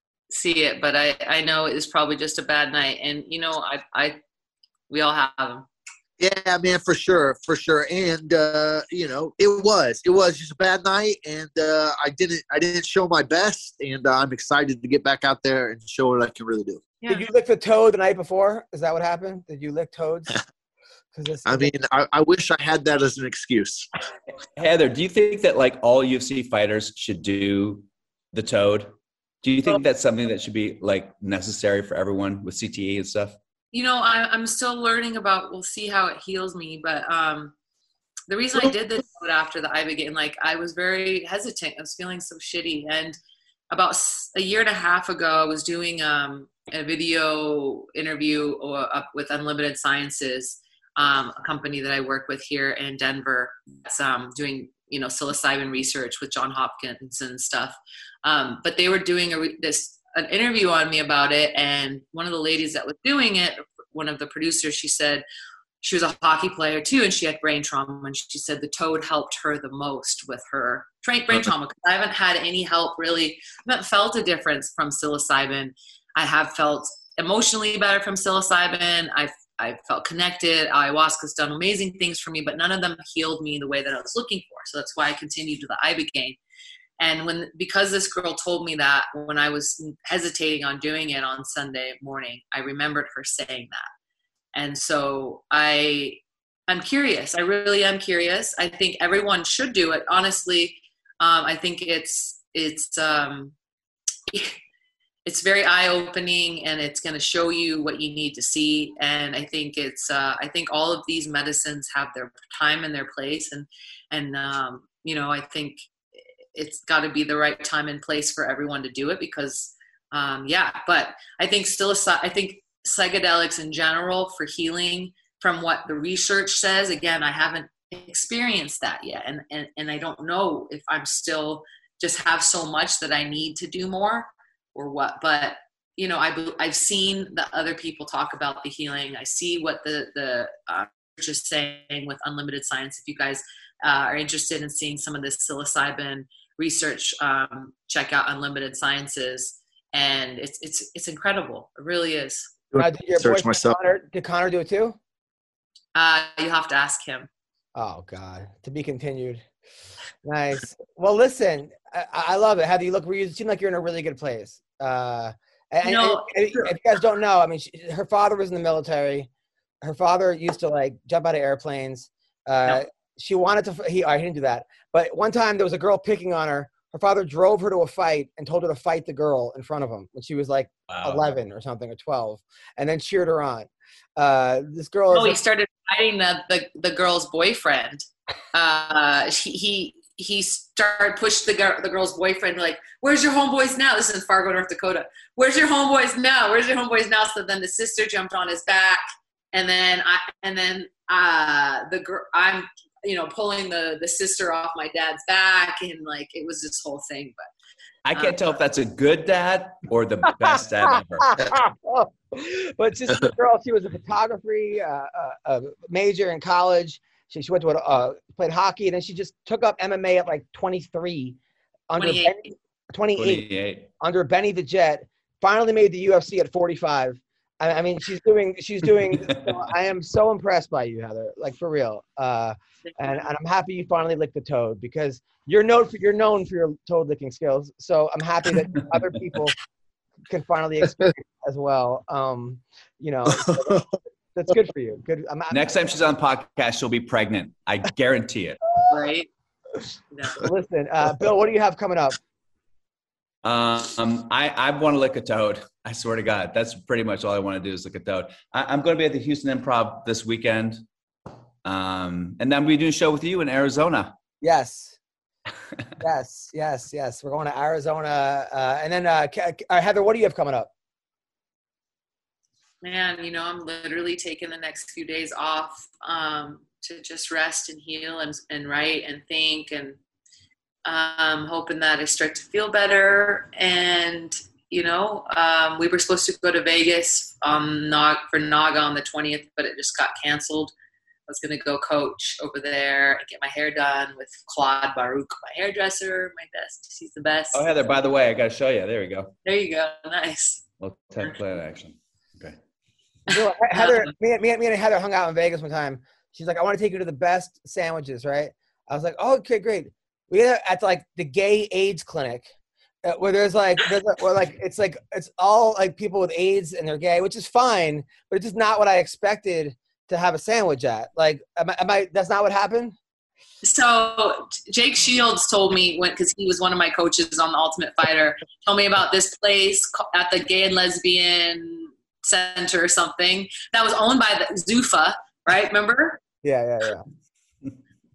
see it, but I, I know it was probably just a bad night. And, you know, I, I we all have them. Yeah, man, for sure, for sure. And uh, you know, it was it was just a bad night, and uh, I didn't I didn't show my best, and uh, I'm excited to get back out there and show what I can really do. Yeah. Did you lick the toad the night before? Is that what happened? Did you lick toads? 'Cause it's- I mean, I, I wish I had that as an excuse. Heather, do you think that like all U F C fighters should do the toad? Do you think that's something that should be like necessary for everyone with C T E and stuff? You know, I, I'm still learning about, we'll see how it heals me. But um, the reason I did this after the Ibogaine, like I was very hesitant. I was feeling so shitty. And about a year and a half ago, I was doing um, a video interview up with Unlimited Sciences, um, a company that I work with here in Denver. That's um, doing, you know, psilocybin research with John Hopkins and stuff. Um, but they were doing a re- this an interview on me about it, and one of the ladies that was doing it, one of the producers, she said she was a hockey player too, and she had brain trauma, and she said the toad helped her the most with her brain trauma. I haven't had any help really. I haven't felt a difference from psilocybin. I have felt emotionally better from psilocybin. I've I felt connected. Ayahuasca's done amazing things for me, but none of them healed me the way that I was looking for. So that's why I continued to the Ibogaine. And when, because this girl told me that when I was hesitating on doing it on Sunday morning, I remembered her saying that. And so I, I'm curious. I really am curious. I think everyone should do it. Honestly, um, I think it's, it's, um, it's very eye-opening, and it's going to show you what you need to see. And I think it's, uh, I think all of these medicines have their time and their place. And, and, um, you know, I think it's got to be the right time and place for everyone to do it because, um, yeah, but I think still, I think psychedelics in general for healing, from what the research says, again, I haven't experienced that yet. And, and, and I don't know if I'm still just have so much that I need to do more or what, but you know, I, I've seen the other people talk about the healing. I see what the, the, uh, just saying with Unlimited Science. If you guys uh, are interested in seeing some of this psilocybin research, um, check out Unlimited Sciences, and it's it's it's incredible. It really is. Now, did your Search boyfriend myself. Connor, did Connor do it too? Uh, you have to ask him. Oh God, to be continued. Nice. Well, listen, I, I love it. How do you look? You seem like you're in a really good place. Uh, and, You know, and- and if you guys don't know, I mean, she, her father was in the military. Her father used to like jump out of airplanes. Uh, No. She wanted to. He, I didn't do that. But one time there was a girl picking on her. Her father drove her to a fight and told her to fight the girl in front of him when she was like Wow. eleven or something or twelve, and then cheered her on. Uh, this girl. Oh, is he started fighting the the, the girl's boyfriend. Uh, he he he started pushed the girl the girl's boyfriend like, "Where's your homeboys now?" This is in Fargo, North Dakota. "Where's your homeboys now? Where's your homeboys now?" So then the sister jumped on his back and then I and then uh, the girl I'm you know pulling the the sister off my dad's back, and like it was this whole thing. But I can't tell if that's a good dad or the best dad ever. But just the girl, she was a photography uh, uh, major in college. She, she went to a, uh, played hockey, and then she just took up M M A at like twenty-three, under twenty-eight. Benny, twenty-eight, twenty-eight. under Benny the Jet. Finally made the U F C at forty-five. I, I mean, she's doing, she's doing. I am so impressed by you, Heather. Like for real. Uh, and, and I'm happy you finally licked the toad, because you're known for you're known for your toad licking skills. So I'm happy that other people can finally experience as well. Um, you know, that's good for you. Good. I'm, Next time she's on podcast, she'll be pregnant. I guarantee it. Right. No. Listen, uh, Bill, what do you have coming up? Um, I, I want to lick a toad. I swear to God, that's pretty much all I want to do is lick a toad. I, I'm going to be at the Houston Improv this weekend. Um, and then we'll be doing a show with you in Arizona. Yes. yes, yes, yes. We're going to Arizona. Uh, and then, uh, uh, Heather, what do you have coming up? Man, you know, I'm literally taking the next few days off um, to just rest and heal and, and write and think, and um, hoping that I start to feel better. And, you know, um, we were supposed to go to Vegas um, Nog- for Naga on the twentieth, but it just got canceled. I was going to go coach over there and get my hair done with Claude Baruch, my hairdresser, my best. He's the best. Oh, Heather, by the way, I got to show you. There we go. There you go. Nice. Little tech plan action. Okay. So, Heather, me, me, me and Heather hung out in Vegas one time. She's like, I want to take you to the best sandwiches, right? I was like, oh, okay, great. We had at like the gay AIDS clinic, uh, where there's like, there's like, where like, it's like, it's all like people with AIDS and they're gay, which is fine, but it's just not what I expected to have a sandwich at. Like, am I, am I that's not what happened? So Jake Shields told me, when because he was one of my coaches on The Ultimate Fighter, told me about this place at the Gay and Lesbian Center or something that was owned by the Zuffa, right? Remember? Yeah, yeah, yeah.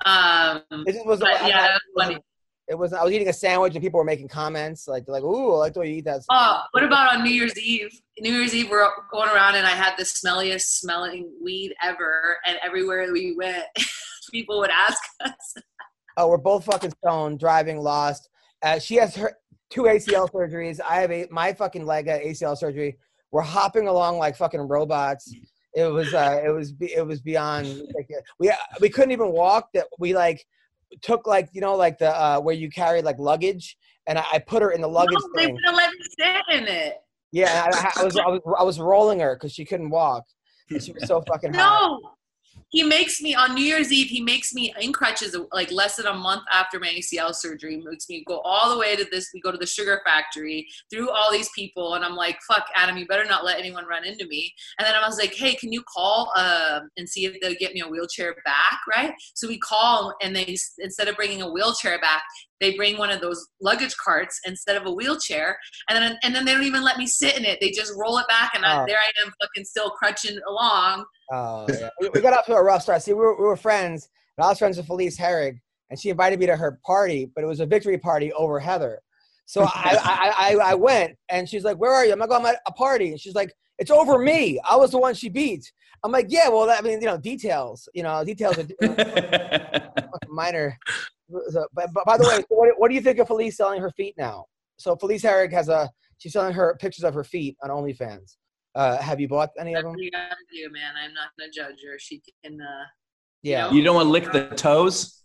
Um, it just was, but, I, yeah, I, that was funny. It was. I was eating a sandwich and people were making comments like, they're like, "Ooh, I like the way you eat that." Oh, what about on New Year's Eve? New Year's Eve, we're going around and I had the smelliest smelling weed ever, and everywhere we went, people would ask us. Oh, we're both fucking stoned, driving, lost. Uh, she has her two A C L surgeries. I have a, my fucking leg at A C L surgery. We're hopping along like fucking robots. It was, uh, it was, it was beyond. Like, we we couldn't even walk. That we like took like you know like the uh, where you carry like luggage, and I, I put her in the luggage No, they thing. wouldn't let me sit in it. Yeah, I, I was I was I was rolling her because she couldn't walk. And she was so fucking hot. No. He makes me, on New Year's Eve, he makes me in crutches like less than a month after my A C L surgery. He makes me go all the way to this. We go to the sugar factory through all these people. And I'm like, fuck, Adam, you better not let anyone run into me. And then I was like, hey, can you call uh, and see if they'll get me a wheelchair back, right? So we call and they, instead of bringing a wheelchair back, they bring one of those luggage carts instead of a wheelchair. And then and then they don't even let me sit in it. They just roll it back. And I, Oh. there I am fucking still crutching along. Oh, yeah. we, we got off to a rough start. See, we were, we were friends, and I was friends with Felice Herrig, and she invited me to her party, but it was a victory party over Heather. So I, I, I, I went, and she's like, "Where are you?" I'm like, "I'm at a party." And she's like, "It's over me. I was the one she beat." I'm like, "Yeah, well, that, I mean, you know, details. You know, details are you know, minor." So, but, but by the way, so what, what do you think of Felice selling her feet now? So Felice Herrig has a she's selling her pictures of her feet on OnlyFans. Uh, have you bought any of them? That's what you gotta do, man. I'm not gonna judge her. She can. Uh, Yeah. You don't want to lick the toes?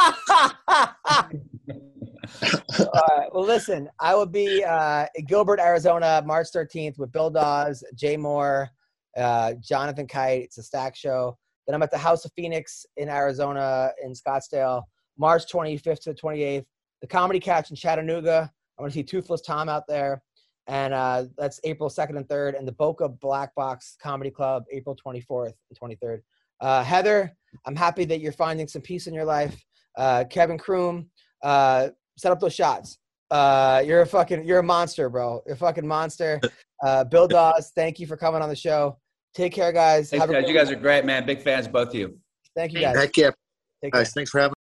All right. Well, listen, I will be uh, in Gilbert, Arizona, March thirteenth with Bill Dawes, Jay Moore, uh, Jonathan Kite. It's a stack show. Then I'm at the House of Phoenix in Arizona in Scottsdale, March twenty-fifth to the twenty-eighth. The Comedy Catch in Chattanooga. I'm going to see Toothless Tom out there. And uh, that's April second and third. And the Boca Black Box Comedy Club, April twenty-fourth and twenty-third. Uh, Heather, I'm happy that you're finding some peace in your life. Uh, Kevin Kroom, uh, set up those shots. Uh, you're a fucking, you're a monster, bro. You're a fucking monster. Uh, Bill Dawes, thank you for coming on the show. Take care, guys. Thanks, Have a guys. great You guys are great, man. Big fans, both of you. Thank you, guys. Heck yeah. Take care. Guys, thanks for having